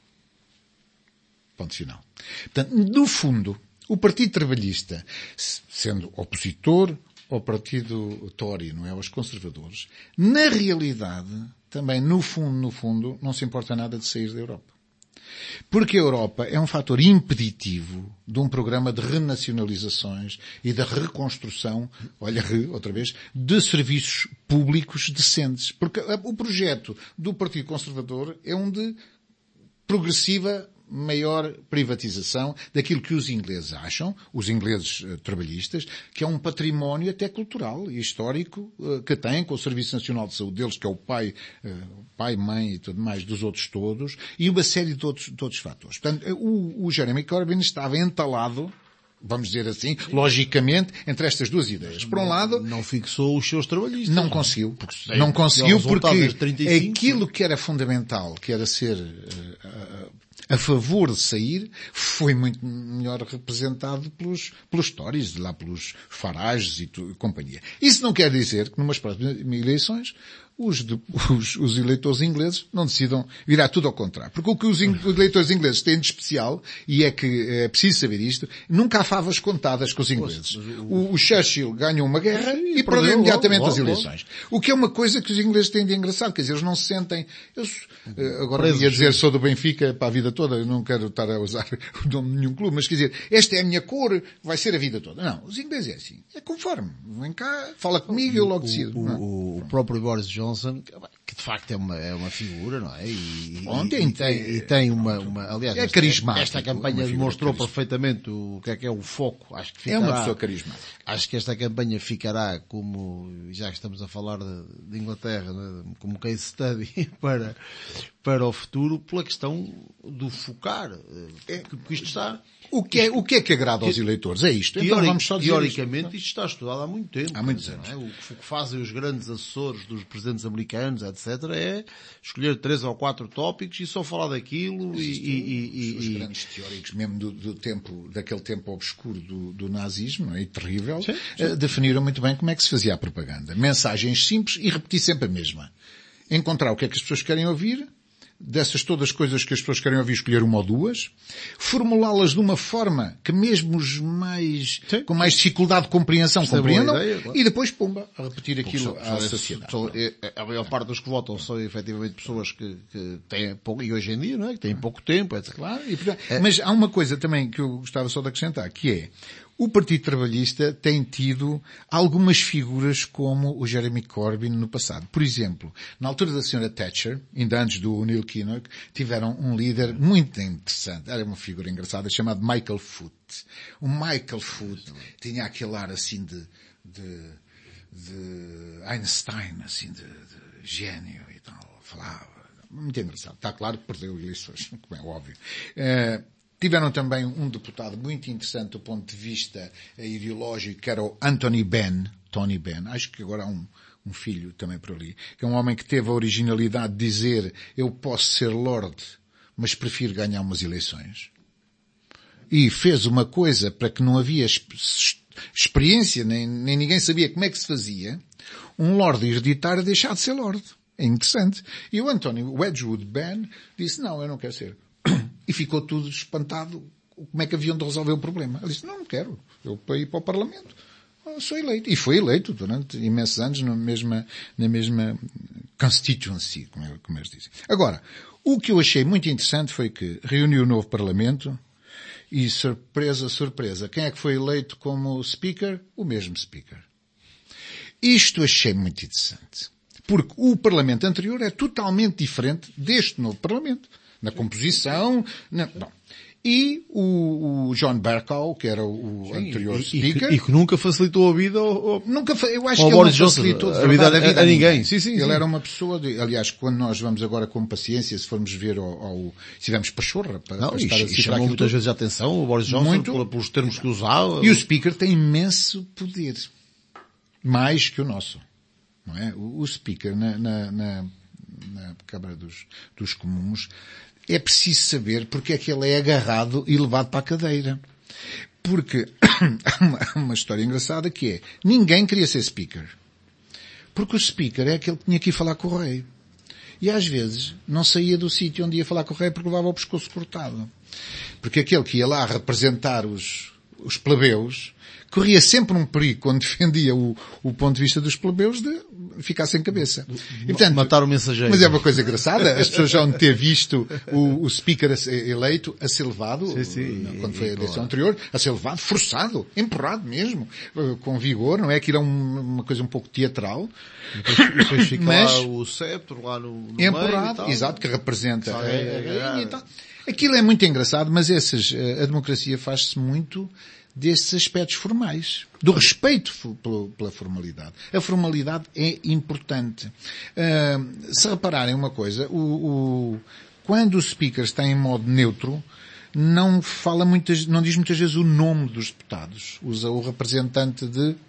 Ponto final. Portanto, no fundo, o Partido Trabalhista, sendo opositor ao Partido Tory, não é? Aos conservadores, na realidade, também no fundo, não se importa nada de sair da Europa. Porque a Europa é um fator impeditivo de um programa de renacionalizações e da reconstrução, outra vez, de serviços públicos decentes. Porque o projeto do Partido Conservador é um de progressiva maior privatização daquilo que os ingleses acham, os ingleses trabalhistas, que é um património até cultural e histórico que têm com o Serviço Nacional de Saúde deles, que é o pai, mãe e tudo mais dos outros todos, e uma série de outros fatores. Portanto, o Jeremy Corbyn estava entalado, vamos dizer assim, logicamente, entre estas duas ideias. Por um lado... Não fixou os seus trabalhistas. Não conseguiu porque aquilo que era fundamental, que era ser a favor de sair, foi muito melhor representado pelos Tories, lá pelos Farages e companhia. Isso não quer dizer que numas próximas eleições os eleitores ingleses não decidam virar tudo ao contrário. Porque o que os eleitores ingleses têm de especial, e é que é preciso saber isto, nunca há favas contadas com os ingleses. O Churchill ganhou uma guerra e perdeu imediatamente as eleições. O que é uma coisa que os ingleses têm de engraçado, quer dizer, eles não se sentem... Agora ia dizer sou do Benfica para a vida toda, eu não quero estar a usar o nome de nenhum clube, mas quer dizer, esta é a minha cor, vai ser a vida toda. Não, os ingleses é assim. É conforme. Vem cá, fala comigo e eu logo decido. O próprio Boris Johnson, que de facto é uma figura, não é? E tem uma aliás, é carismático. Esta campanha demonstrou perfeitamente o que é o foco. Acho que ficará, é uma pessoa carismática. Acho que esta campanha ficará como, já que estamos a falar de Inglaterra, né, como case study para o futuro, pela questão do focar. Porque isto está... O que é que agrada aos eleitores? É isto. Então vamos só dizer teoricamente isto está estudado há muito tempo. Há muitos anos. É? O que fazem os grandes assessores dos presidentes americanos, etc., é escolher 3 ou 4 tópicos e só falar daquilo os grandes teóricos, mesmo daquele tempo obscuro do nazismo, não é? E terrível, sim. Definiram muito bem como é que se fazia a propaganda. Mensagens simples e repetir sempre a mesma. Encontrar o que é que as pessoas querem ouvir, dessas todas as coisas que as pessoas querem ouvir, escolher uma ou duas, formulá-las de uma forma que mesmo os com mais dificuldade de compreensão compreendam, ideia, claro. E depois, pumba, a repetir aquilo à sociedade. A maior parte dos que votam são efetivamente pessoas que têm pouco, e hoje em dia, não é? Que têm pouco tempo, etc. Claro, mas há uma coisa também que eu gostava só de acrescentar, que é, o Partido Trabalhista tem tido algumas figuras como o Jeremy Corbyn no passado. Por exemplo, na altura da Sra. Thatcher, ainda antes do Neil Kinnock, tiveram um líder muito interessante. Era uma figura engraçada, chamado Michael Foot. O Michael Foot tinha aquele ar assim de Einstein, assim de gênio e tal. Falava. Muito engraçado. Está claro que perdeu eleições, como é óbvio. Tiveram também um deputado muito interessante do ponto de vista ideológico, que era o Tony Benn. Acho que agora há um filho também por ali, que é um homem que teve a originalidade de dizer, eu posso ser Lord, mas prefiro ganhar umas eleições. E fez uma coisa para que não havia experiência, nem ninguém sabia como é que se fazia, um Lord hereditário deixar de ser Lord. É interessante. E o António Wedgwood Benn disse, não, eu não quero ser. E ficou tudo espantado como é que haviam de resolver o problema. Ele disse, não quero. Eu para ir para o Parlamento. Sou eleito. E foi eleito durante imensos anos na mesma constituency, como eles dizem. Agora, o que eu achei muito interessante foi que reuniu o novo Parlamento e, surpresa, quem é que foi eleito como Speaker? O mesmo Speaker. Isto achei muito interessante. Porque o Parlamento anterior é totalmente diferente deste novo Parlamento. Na composição, bom. E o John Bercow, que era o anterior speaker. E que nunca facilitou a vida eu acho que ele não facilitou a vida a ninguém. Sim. Ele era uma pessoa aliás, quando nós vamos agora com paciência, se formos ver se tivermos pachorra para estar a citar chamou muitas vezes a atenção o Boris Johnson pelos termos que usava. E o speaker tem imenso poder. Mais que o nosso. Não é? O speaker na Câmara dos Comuns, é preciso saber porque é que ele é agarrado e levado para a cadeira. Porque há uma história engraçada que é, ninguém queria ser speaker. Porque o speaker é aquele que tinha que ir falar com o rei. E às vezes não saía do sítio onde ia falar com o rei porque levava o pescoço cortado. Porque aquele que ia lá representar os plebeus corria sempre um perigo quando defendia o ponto de vista dos plebeus de ficar sem cabeça. E, portanto, matar o mensageiro. Mas é uma coisa engraçada, as pessoas já vão ter visto o speaker eleito a ser levado, quando foi a eleição anterior, a ser levado, forçado, empurrado mesmo, com vigor, não é? Que era uma coisa um pouco teatral. Depois fica lá o cetro, lá no empurrado, meio exato, que representa a rainha e tal. Aquilo é muito engraçado, mas a democracia faz-se muito desses aspectos formais, do respeito pela formalidade. A formalidade é importante. Se repararem uma coisa, quando o speaker está em modo neutro, não diz muitas vezes o nome dos deputados. Usa o representante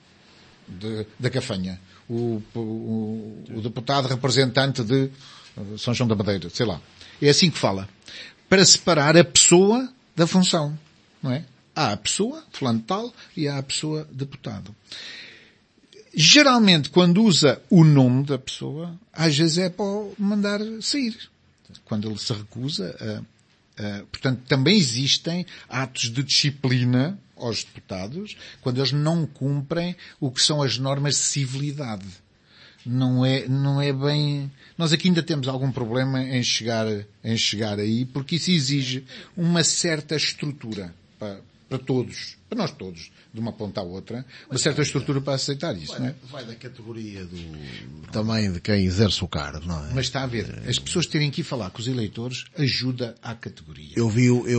da Gafanha. O deputado representante de São João da Madeira, sei lá. É assim que fala. para separar a pessoa da função, não é? Há a pessoa, fulano tal, e há a pessoa deputado. Geralmente, quando usa o nome da pessoa, às vezes é para o mandar sair. Quando ele se recusa portanto, também existem atos de disciplina aos deputados quando eles não cumprem o que são as normas de civilidade. Não é bem... Nós aqui ainda temos algum problema em chegar aí, porque isso exige uma certa estrutura para todos, para nós todos, de uma ponta à outra, uma certa estrutura para aceitar isso, não é? Vai da categoria também de quem exerce o cargo, não é? Mas está a ver, as pessoas terem que ir falar com os eleitores ajuda à categoria. Eu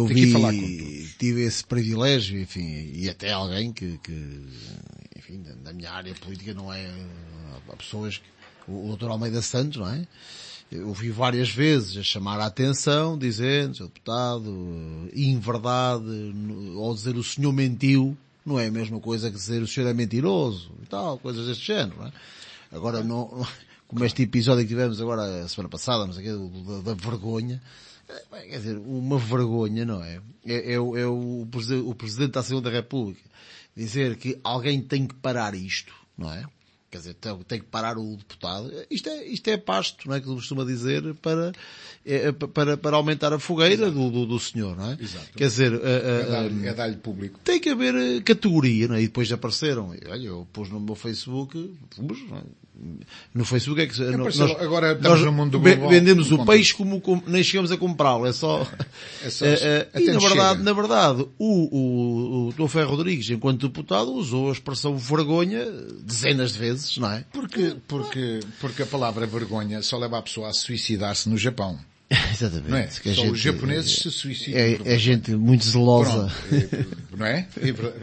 tive esse privilégio, enfim, e até alguém que enfim, da minha área política não é, há pessoas, o Dr. Almeida Santos, não é? Eu vi várias vezes a chamar a atenção, dizendo, Sr. Deputado, inverdade, ou dizer o senhor mentiu, não é a mesma coisa que dizer o senhor é mentiroso, e tal, coisas deste género, não é? Agora, como este episódio que tivemos agora, a semana passada, não sei o quê, da vergonha, quer dizer, uma vergonha, não é? É o Presidente da Assembleia da República dizer que alguém tem que parar isto, não é? Quer dizer, tem que parar o deputado. Isto é pasto, não é? Que ele costuma dizer para aumentar a fogueira do senhor, não é? Exato. Quer dizer, É dar-lhe público. tem que haver categoria, não é? E depois apareceram. Olha, eu pus no meu Facebook, no Facebook é que agora estamos no mundo global. Vendemos o peixe como nem chegamos a comprá-lo, é só e na verdade, o Dr. Ferro Rodrigues, enquanto deputado, usou a expressão vergonha dezenas de vezes, não é? Porque a palavra vergonha só leva a pessoa a suicidar-se no Japão. Exatamente. Não é? Só os japoneses se suicidam. É gente muito zelosa. Pronto, não é?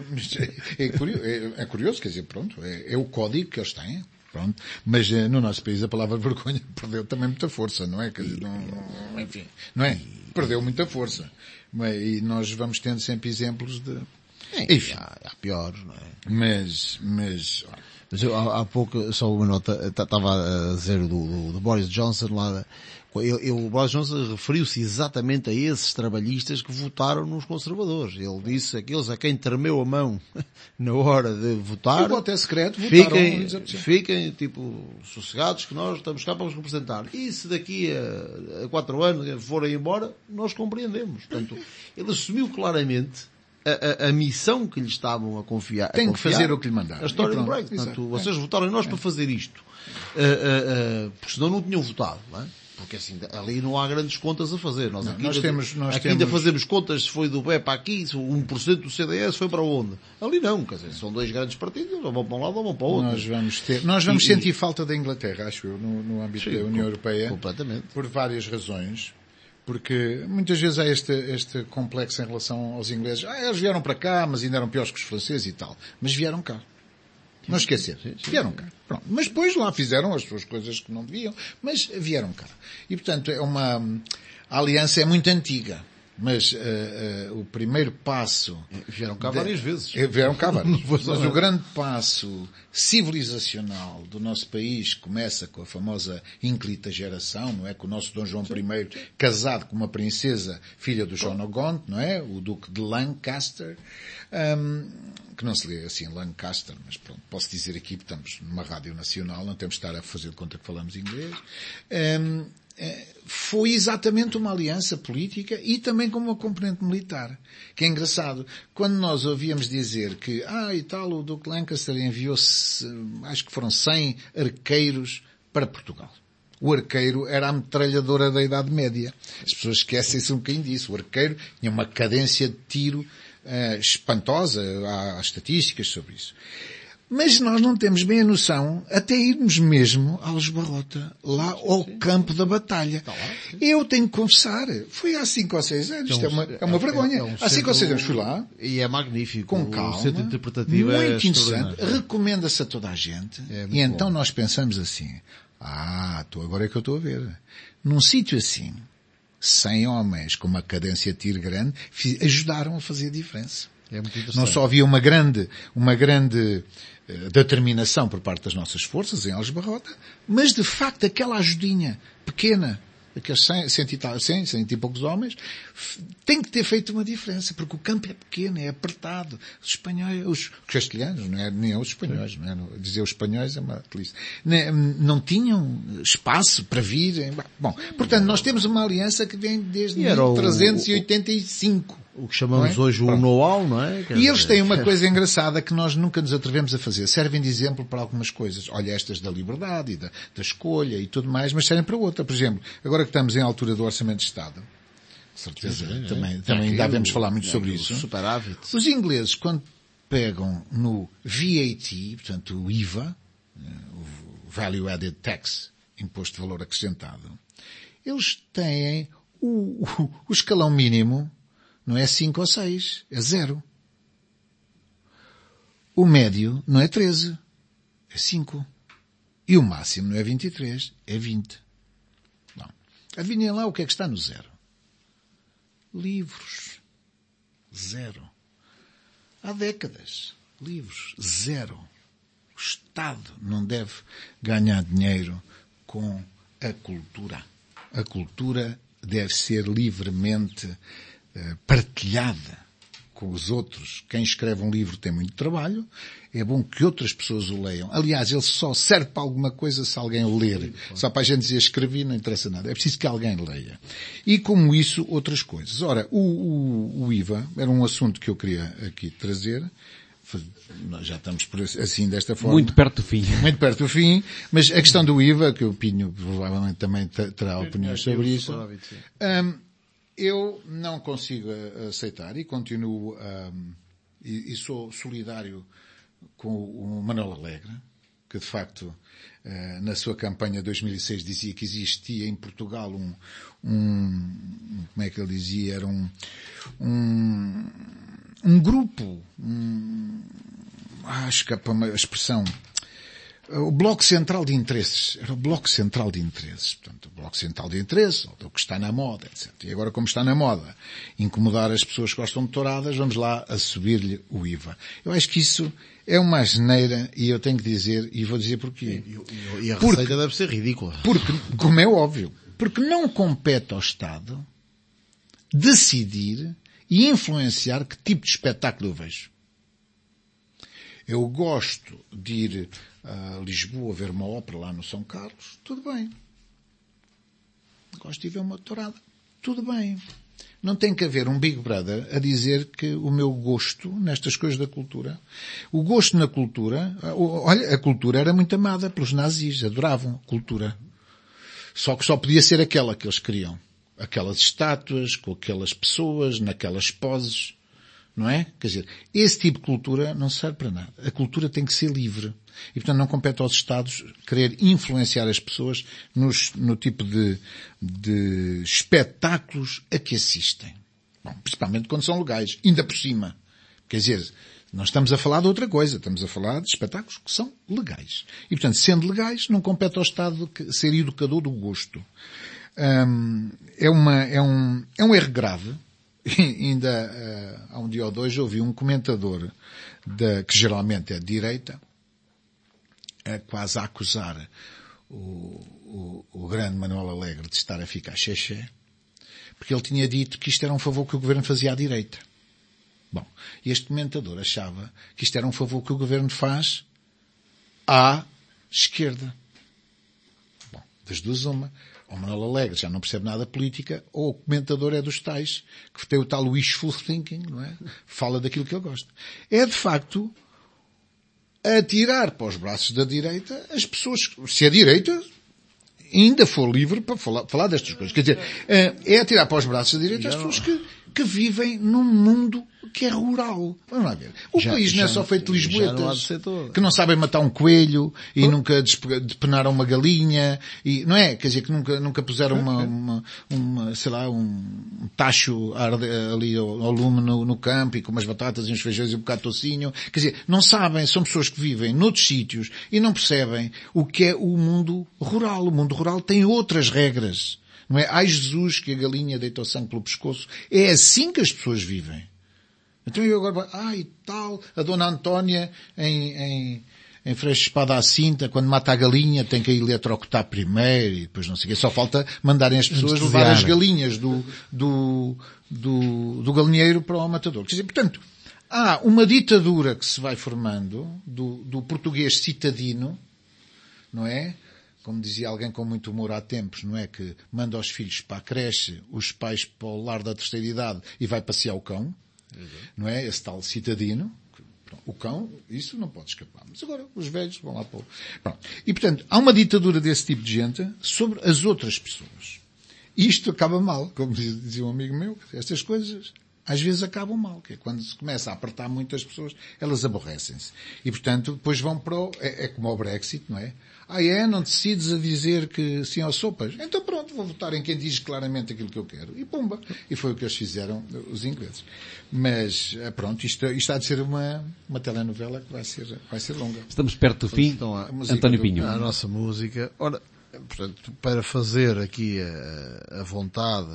É curioso, quer dizer, pronto, é o código que eles têm. Pronto. Mas no nosso país a palavra vergonha perdeu também muita força, não é? Quer dizer, enfim, não é? Perdeu muita força. E nós vamos tendo sempre exemplos de... Enfim. Há piores, não é? Mas eu, há pouco, só uma nota, estava a dizer do Boris Johnson lá, o Boris Johnson referiu-se exatamente a esses trabalhistas que votaram nos conservadores. Ele disse aqueles a quem tremeu a mão na hora de votar. O voto é secreto, fiquem, tipo, sossegados que nós estamos cá para os representar. E se daqui a 4 anos forem embora, nós compreendemos. Portanto, ele assumiu claramente a missão que lhe estavam a confiar. Tem que fazer o que lhe mandaram. A história do Brexit. Portanto, vocês votaram em nós para fazer isto. Porque senão não tinham votado, não é? Porque assim, ali não há grandes contas a fazer. Nós ainda fazemos contas se foi do BE para aqui, se 1% do CDS foi para onde. Ali não, quer dizer, são dois grandes partidos, ou vão para um lado ou vão para o outro. Nós vamos sentir falta da Inglaterra, acho eu, no âmbito da União Europeia. Completamente. Por várias razões. Porque muitas vezes há este complexo em relação aos ingleses. Eles vieram para cá, mas ainda eram piores que os franceses e tal. Mas vieram cá. Não esquecer. Vieram cá. Pronto. Mas depois lá fizeram as suas coisas que não deviam. Mas vieram cá. E portanto a aliança é muito antiga. Mas o primeiro passo... Vieram cá várias vezes. Vieram cá várias vezes. Mas o grande passo civilizacional do nosso país começa com a famosa ínclita geração, não é? Com o nosso Dom João I, casado com uma princesa, filha do John o Gaunt, não é? O Duque de Lancaster. Que não se lê assim Lancaster, mas pronto, posso dizer aqui, porque estamos numa rádio nacional, não temos de estar a fazer de conta que falamos inglês. Foi exatamente uma aliança política e também com uma componente militar. Que é engraçado. Quando nós ouvíamos dizer que, e tal, o Duque Lancaster enviou-se, acho que foram 100 arqueiros para Portugal. O arqueiro era a metralhadora da Idade Média. As pessoas esquecem-se um bocadinho disso. O arqueiro tinha uma cadência de tiro espantosa. Há estatísticas sobre isso. Mas nós não temos bem a noção, até irmos mesmo a Aljubarrota, lá ao campo da batalha. Eu tenho que confessar, foi há 5 ou 6 anos, isto é uma vergonha. Há 5 ou 6 anos fui lá. E é magnífico. Com calma. O centro interpretativo muito interessante. Recomenda-se a toda a gente. E então nós pensamos assim, agora é que eu estou a ver. Num sítio assim, 100 homens com uma cadência de tiro grande, ajudaram a fazer a diferença. É muito interessante. Não só havia uma grande determinação por parte das nossas forças em Aljubarrota, mas de facto aquela ajudinha pequena aqueles 100 e poucos homens, tem que ter feito uma diferença, porque o campo é pequeno, é apertado. Os espanhóis, os castelhanos, não é, nem os espanhóis, não é? Dizer os espanhóis é uma triste. Não tinham espaço para virem. Bom, portanto, nós temos uma aliança que vem desde 1385. O que chamamos hoje o know-how, não é? E eles têm uma coisa engraçada que nós nunca nos atrevemos a fazer. Servem de exemplo para algumas coisas. Olha, estas da liberdade e da escolha e tudo mais, mas servem para outra. Por exemplo, agora que estamos em altura do Orçamento de Estado, certeza, também devemos falar muito sobre isso. Superávit. Os ingleses, quando pegam no VAT, portanto o IVA, o Value Added Tax, Imposto de Valor Acrescentado, eles têm o escalão mínimo. Não é 5 ou 6, é 0. O médio não é 13, é 5. E o máximo não é 23, é 20. Bom, adivinhem lá o que é que está no 0. Livros. 0. Há décadas. Livros. 0. O Estado não deve ganhar dinheiro com a cultura. A cultura deve ser livremente partilhada com os outros. Quem escreve um livro tem muito trabalho, é bom que outras pessoas o leiam. Aliás, ele só serve para alguma coisa se alguém o ler. Só para a gente dizer escrevi, não interessa nada. É preciso que alguém leia. E como isso, outras coisas. Ora, o IVA era um assunto que eu queria aqui trazer. Nós já estamos por assim, desta forma. Muito perto do fim. Muito perto do fim. Mas a questão do IVA, que o Pinho provavelmente também terá opiniões sobre isso. Eu não consigo aceitar e continuo e sou solidário com o Manuel Alegre, que de facto na sua campanha 2006 dizia que existia em Portugal como é que ele dizia, era um grupo, escapa a expressão, o Bloco Central de Interesses. Era o Bloco Central de Interesses. Portanto, o Bloco Central de Interesses, o que está na moda, etc. E agora, como está na moda incomodar as pessoas que gostam de touradas, vamos lá a subir-lhe o IVA. Eu acho que isso é uma asneira e eu tenho que dizer, e vou dizer porquê. E a receita deve ser ridícula. Porque, como é óbvio, porque não compete ao Estado decidir e influenciar que tipo de espetáculo eu vejo. Eu gosto de ir a Lisboa ver uma ópera lá no São Carlos, tudo bem. Gosto de ir ver uma tourada, tudo bem. Não tem que haver um Big Brother a dizer que o meu gosto nestas coisas da cultura, o gosto na cultura, olha, a cultura era muito amada pelos nazis, adoravam a cultura. Só que só podia ser aquela que eles queriam. Aquelas estátuas, com aquelas pessoas, naquelas poses. Não é? Quer dizer, esse tipo de cultura não serve para nada. A cultura tem que ser livre. E, portanto, não compete aos Estados querer influenciar as pessoas no tipo de espetáculos a que assistem. Bom, principalmente quando são legais. Ainda por cima. Quer dizer, não estamos a falar de outra coisa. Estamos a falar de espetáculos que são legais. E, portanto, sendo legais, não compete ao Estado ser educador do gosto. É um erro grave. Ainda há um dia ou dois ouvi um comentador que geralmente é de direita quase a acusar o grande Manuel Alegre de estar a ficar xexé, porque ele tinha dito que isto era um favor que o governo fazia à direita. Bom, este comentador achava que isto era um favor que o governo faz à esquerda. Bom, das duas uma. O Manuel Alegre já não percebe nada de política, ou o comentador é dos tais, que tem o tal wishful thinking, não é? Fala daquilo que ele gosta. É, de facto, atirar para os braços da direita as pessoas, se a direita ainda for livre para falar destas coisas. Quer dizer, é atirar para os braços da direita as pessoas que vivem num mundo que é rural. Vamos lá ver. O país não é só feito de lisboetas, que não sabem matar um coelho e nunca depenaram uma galinha, e, não é? Quer dizer, que nunca puseram sei lá, um tacho ali ao lume no campo e com umas batatas e uns feijões e um bocado de tocinho. Quer dizer, não sabem, são pessoas que vivem noutros sítios e não percebem o que é o mundo rural. O mundo rural tem outras regras. Não é? Ai Jesus, que a galinha deita o sangue pelo pescoço. É assim que as pessoas vivem. Então eu agora, tal, a Dona Antónia em enfrecha espada à cinta, quando mata a galinha tem que eletrocutar primeiro e depois não sei o quê. Só falta mandarem as pessoas levar as galinhas do galinheiro para o matador. Quer dizer, portanto, há uma ditadura que se vai formando do português citadino, não é? Como dizia alguém com muito humor há tempos, não é? Que manda os filhos para a creche, os pais para o lar da terceira idade e vai passear o cão, não é? Esse tal citadino. O cão, isso não pode escapar. Mas agora os velhos vão lá para o... Pronto. E portanto, há uma ditadura desse tipo de gente sobre as outras pessoas. E isto acaba mal, como dizia um amigo meu, estas coisas às vezes acabam mal, que é quando se começa a apertar muitas pessoas, elas aborrecem-se. E portanto, depois vão para o... É como o Brexit, não é? Não decides a dizer que sim ao sopas? Então pronto, vou votar em quem diz claramente aquilo que eu quero. E pumba! E foi o que eles fizeram, os ingleses. Mas, pronto, isto há de ser uma telenovela que vai ser longa. Estamos perto do fim. Então, António Pinho. A nossa música. Ora, portanto, para fazer aqui a vontade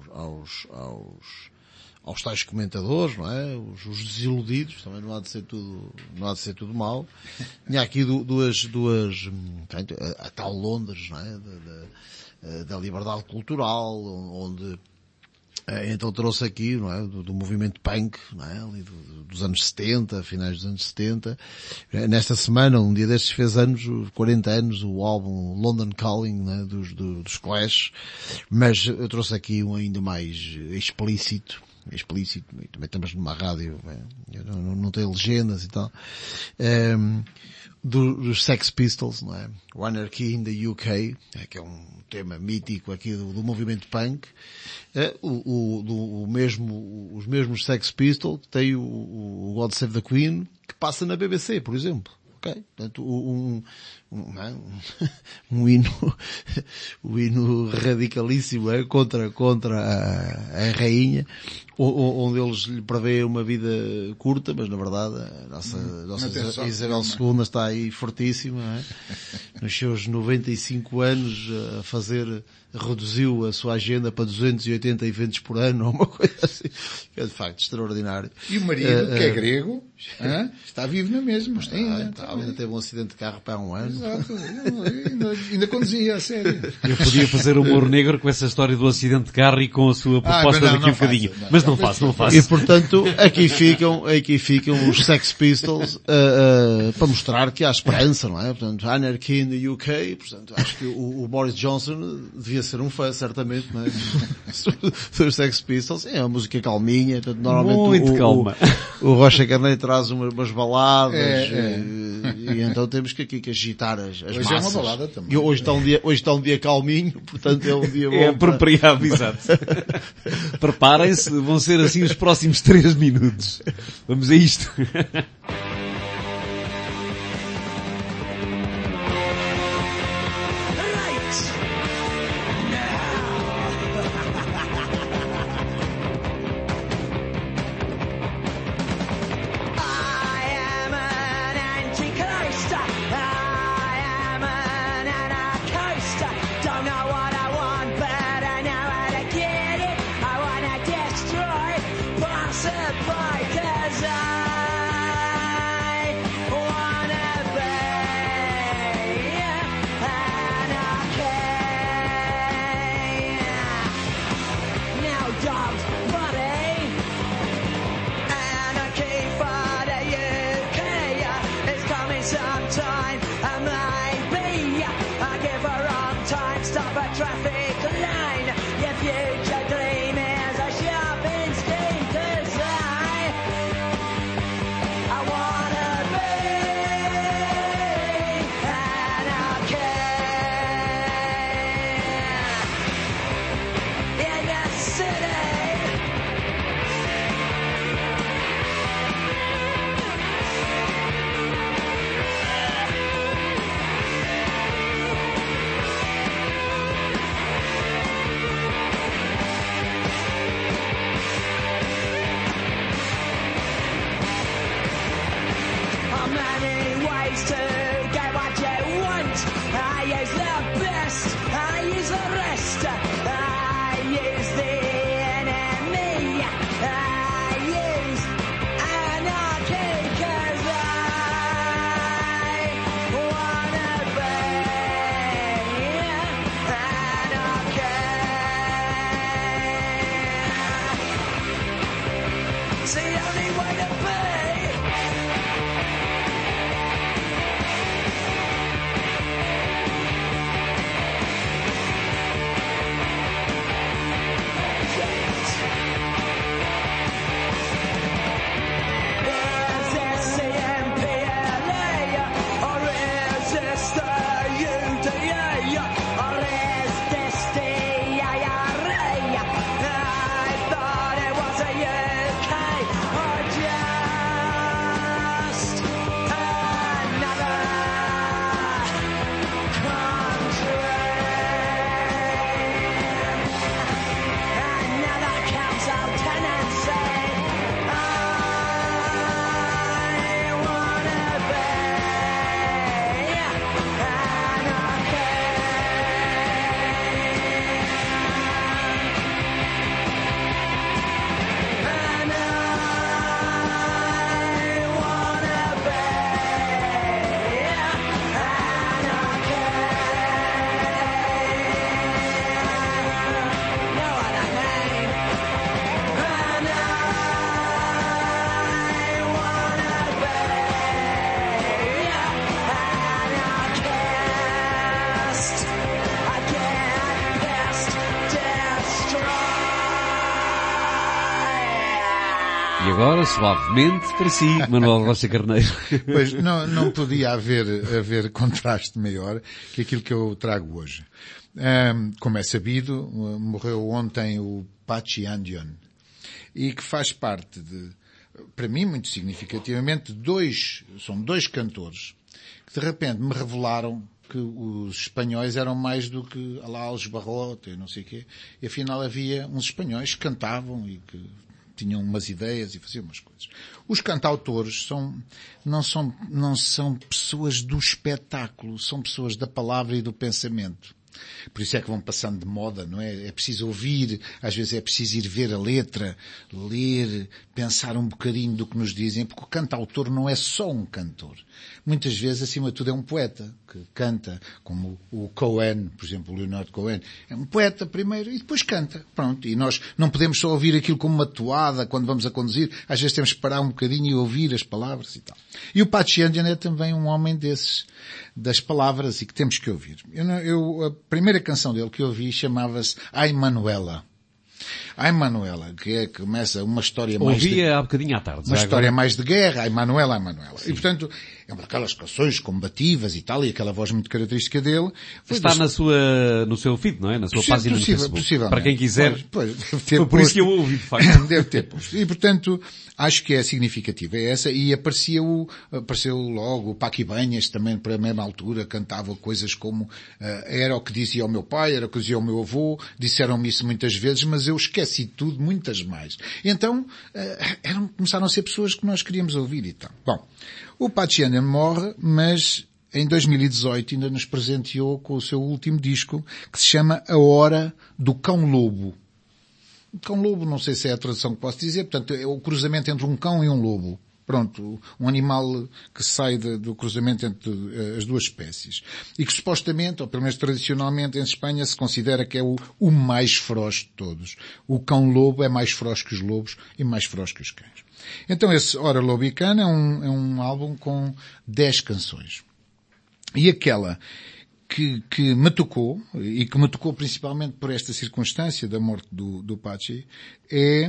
aos tais comentadores, não é? Os desiludidos, também não há de ser tudo mau. Tinha aqui duas, portanto, a tal Londres, não é? Da liberdade cultural, onde, então trouxe aqui, não é? Do movimento punk, não é? Ali dos anos 70, finais dos anos 70. Nesta semana, um dia destes fez 40 anos, o álbum London Calling, não é? Dos Clash. Mas eu trouxe aqui um ainda mais explícito, e também estamos numa rádio, não tem legendas e tal, dos Sex Pistols, não é? Anarchy in the UK, que é um tema mítico aqui do movimento punk. Os mesmos Sex Pistols tem o God Save the Queen, que passa na BBC, por exemplo. Ok? Portanto, um hino radicalíssimo, contra a rainha, onde eles lhe prevêem uma vida curta, mas na verdade a nossa Isabel II está aí fortíssima, não é? Nos seus 95 anos reduziu a sua agenda para 280 eventos por ano, ou uma coisa assim, que é de facto extraordinário. E o marido, que é grego, está vivo na mesma. Ainda teve um acidente de carro para há um ano. Exato. Ainda conduzia, a sério. Eu podia fazer humor negro com essa história do acidente de carro e com a sua proposta daqui a bocadinho. Mas não faço. E portanto, aqui ficam os Sex Pistols, para mostrar que há esperança, não é? Portanto, Anarchy in the UK, portanto, acho que o Boris Johnson devia ser um fã, certamente, não é? Dos Sex Pistols. É uma música calminha, portanto, normalmente muito calma. O Rocha Carneiro traz umas baladas, e então temos que agitar as hoje massas. É uma balada também. E hoje está um dia calminho, portanto é um dia bom. É apropriado, exato. Preparem-se, vão ser assim os próximos 3 minutos. Vamos a isto. agora, suavemente, para si, Manuel Rocha Carneiro. Pois, não podia haver contraste maior que aquilo que eu trago hoje. Como é sabido, morreu ontem o Patxi Andion, e que faz parte de, para mim, muito significativamente, são dois cantores que de repente me revelaram que os espanhóis eram mais do que Alves Barrota e não sei o quê. E afinal havia uns espanhóis que cantavam e que tinham umas ideias e faziam umas coisas. Os cantautores não são pessoas do espetáculo, são pessoas da palavra e do pensamento. Por isso é que vão passando de moda, não é? É preciso ouvir, às vezes é preciso ir ver a letra, ler, pensar um bocadinho do que nos dizem, porque o cantautor não é só um cantor. Muitas vezes, acima de tudo, é um poeta que canta, como o Cohen, por exemplo, o Leonard Cohen. É um poeta primeiro e depois canta. Pronto. E nós não podemos só ouvir aquilo como uma toada quando vamos a conduzir. Às vezes temos que parar um bocadinho e ouvir as palavras e tal. E o Patxi Andion é também um homem desses, das palavras, e que temos que ouvir. A primeira canção dele que eu ouvi chamava-se Ai Manuela. Ai Manuela, que começa uma história mais Ouvia há bocadinho à tarde. Uma história mais de guerra, Ai Manuela, Ai Manuela. Sim. E portanto, é uma daquelas canções combativas e tal, e aquela voz muito característica dele. Está no seu feed, não é? Na sua página no Facebook. Para quem quiser. Pois, foi por isso que eu ouvi, de facto. Deve ter posto. E portanto, acho que é significativa. É essa, e apareceu logo o Paco Ibáñez também, para a mesma altura, cantava coisas como, era o que dizia o meu pai, era o que dizia o meu avô, disseram-me isso muitas vezes, mas eu esqueci tudo, muitas mais. Então, começaram a ser pessoas que nós queríamos ouvir e tal. Bom, o Patxi Andion morre, mas em 2018 ainda nos presenteou com o seu último disco, que se chama A Hora do Cão Lobo. Cão lobo, não sei se é a tradução que posso dizer, portanto é o cruzamento entre um cão e um lobo. Pronto, um animal que sai do cruzamento entre as duas espécies. E que supostamente, ou pelo menos tradicionalmente em Espanha, se considera que é o mais feroz de todos. O cão-lobo é mais feroz que os lobos e mais feroz que os cães. Então esse Hora Lobo e Cana é um álbum com 10 canções. E aquela que me tocou, e que me tocou principalmente por esta circunstância da morte do Patxi, é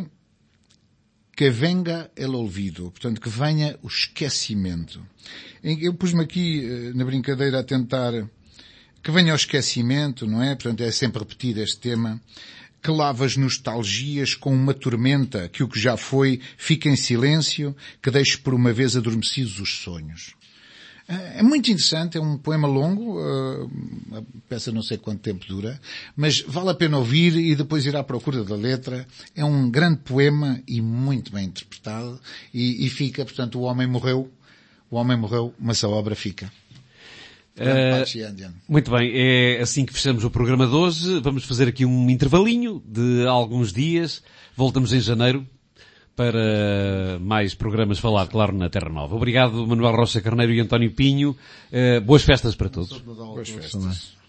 Que Venga el Olvido, portanto, que venha o esquecimento. Eu pus-me aqui, na brincadeira, a tentar que venha o esquecimento, não é? Portanto, é sempre repetir este tema, que lava as nostalgias com uma tormenta, que o que já foi fica em silêncio, que deixe por uma vez adormecidos os sonhos. É muito interessante, é um poema longo, a peça não sei quanto tempo dura, mas vale a pena ouvir e depois ir à procura da letra. É um grande poema e muito bem interpretado e fica, portanto, o homem morreu, mas a obra fica. Muito bem, é assim que fechamos o programa de hoje. Vamos fazer aqui um intervalinho de alguns dias. Voltamos em janeiro para mais programas Falar Claro na Terra Nova. Obrigado, Manuel Rocha Carneiro e António Pinho. Boas festas para todos. Boas festas.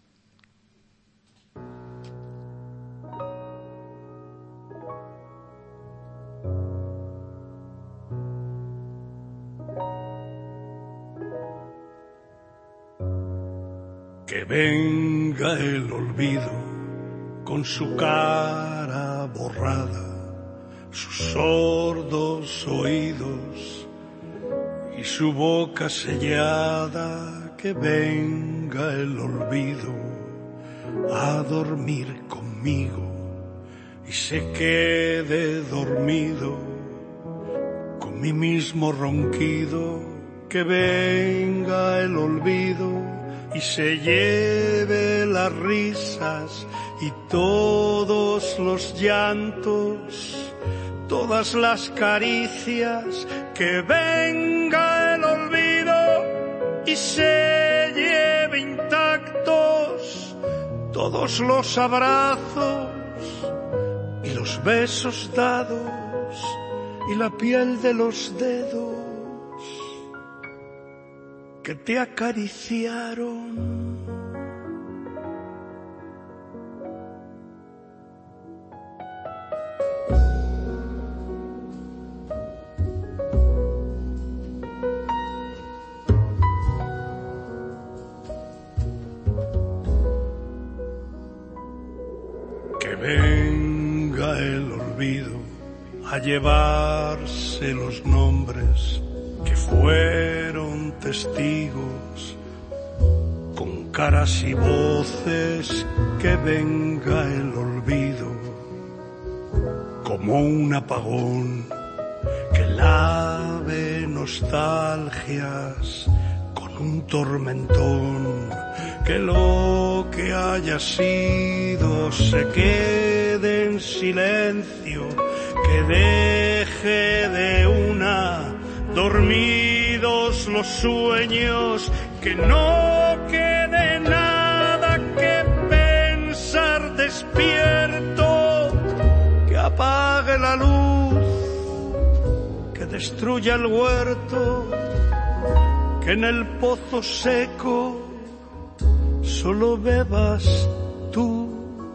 Que venga el olvido con su cara borrada, sus sordos oídos y su boca sellada. Que venga el olvido a dormir conmigo y se quede dormido con mi mismo ronquido. Que venga el olvido y se lleve las risas y todos los llantos, todas las caricias. Que venga el olvido y se lleve intactos todos los abrazos y los besos dados y la piel de los dedos que te acariciaron. Que venga el olvido a llevarse los nombres que fueron testigos, con caras y voces que venga el olvido, como un apagón que lave nostalgias con un tormentón, que lo que haya sido se quede en silencio, que deje de una dormidos los sueños, que no quede nada que pensar despierto, que apague la luz, que destruya el huerto, que en el pozo seco solo bebas tú.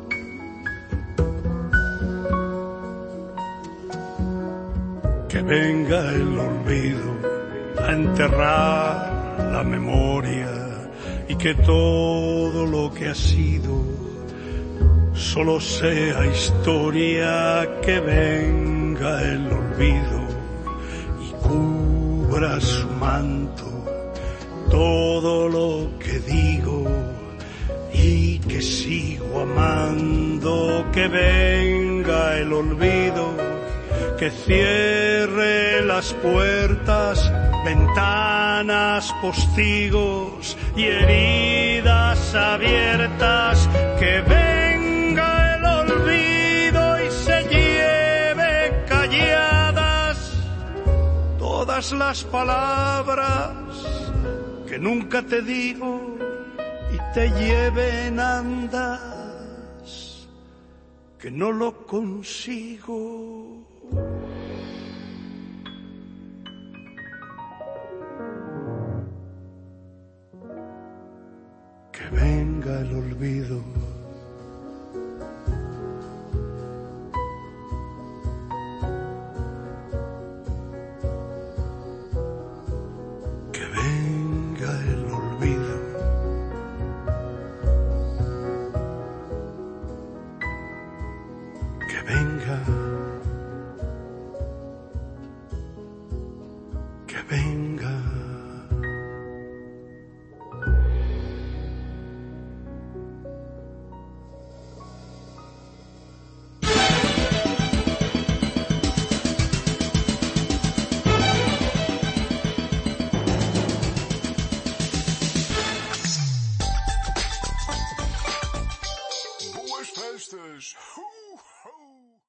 Que venga el olvido a enterrar la memoria y que todo lo que ha sido solo sea historia. Que venga el olvido y cubra su manto todo lo que digo y que sigo amando. Que venga el olvido, que cierre las puertas, ventanas, postigos y heridas abiertas. Que venga el olvido y se lleve calladas todas las palabras que nunca te digo y te lleven andas, que no lo consigo. Que venga el olvido, que venga el olvido, que venga, que venga. Boas festas! Ho, ho.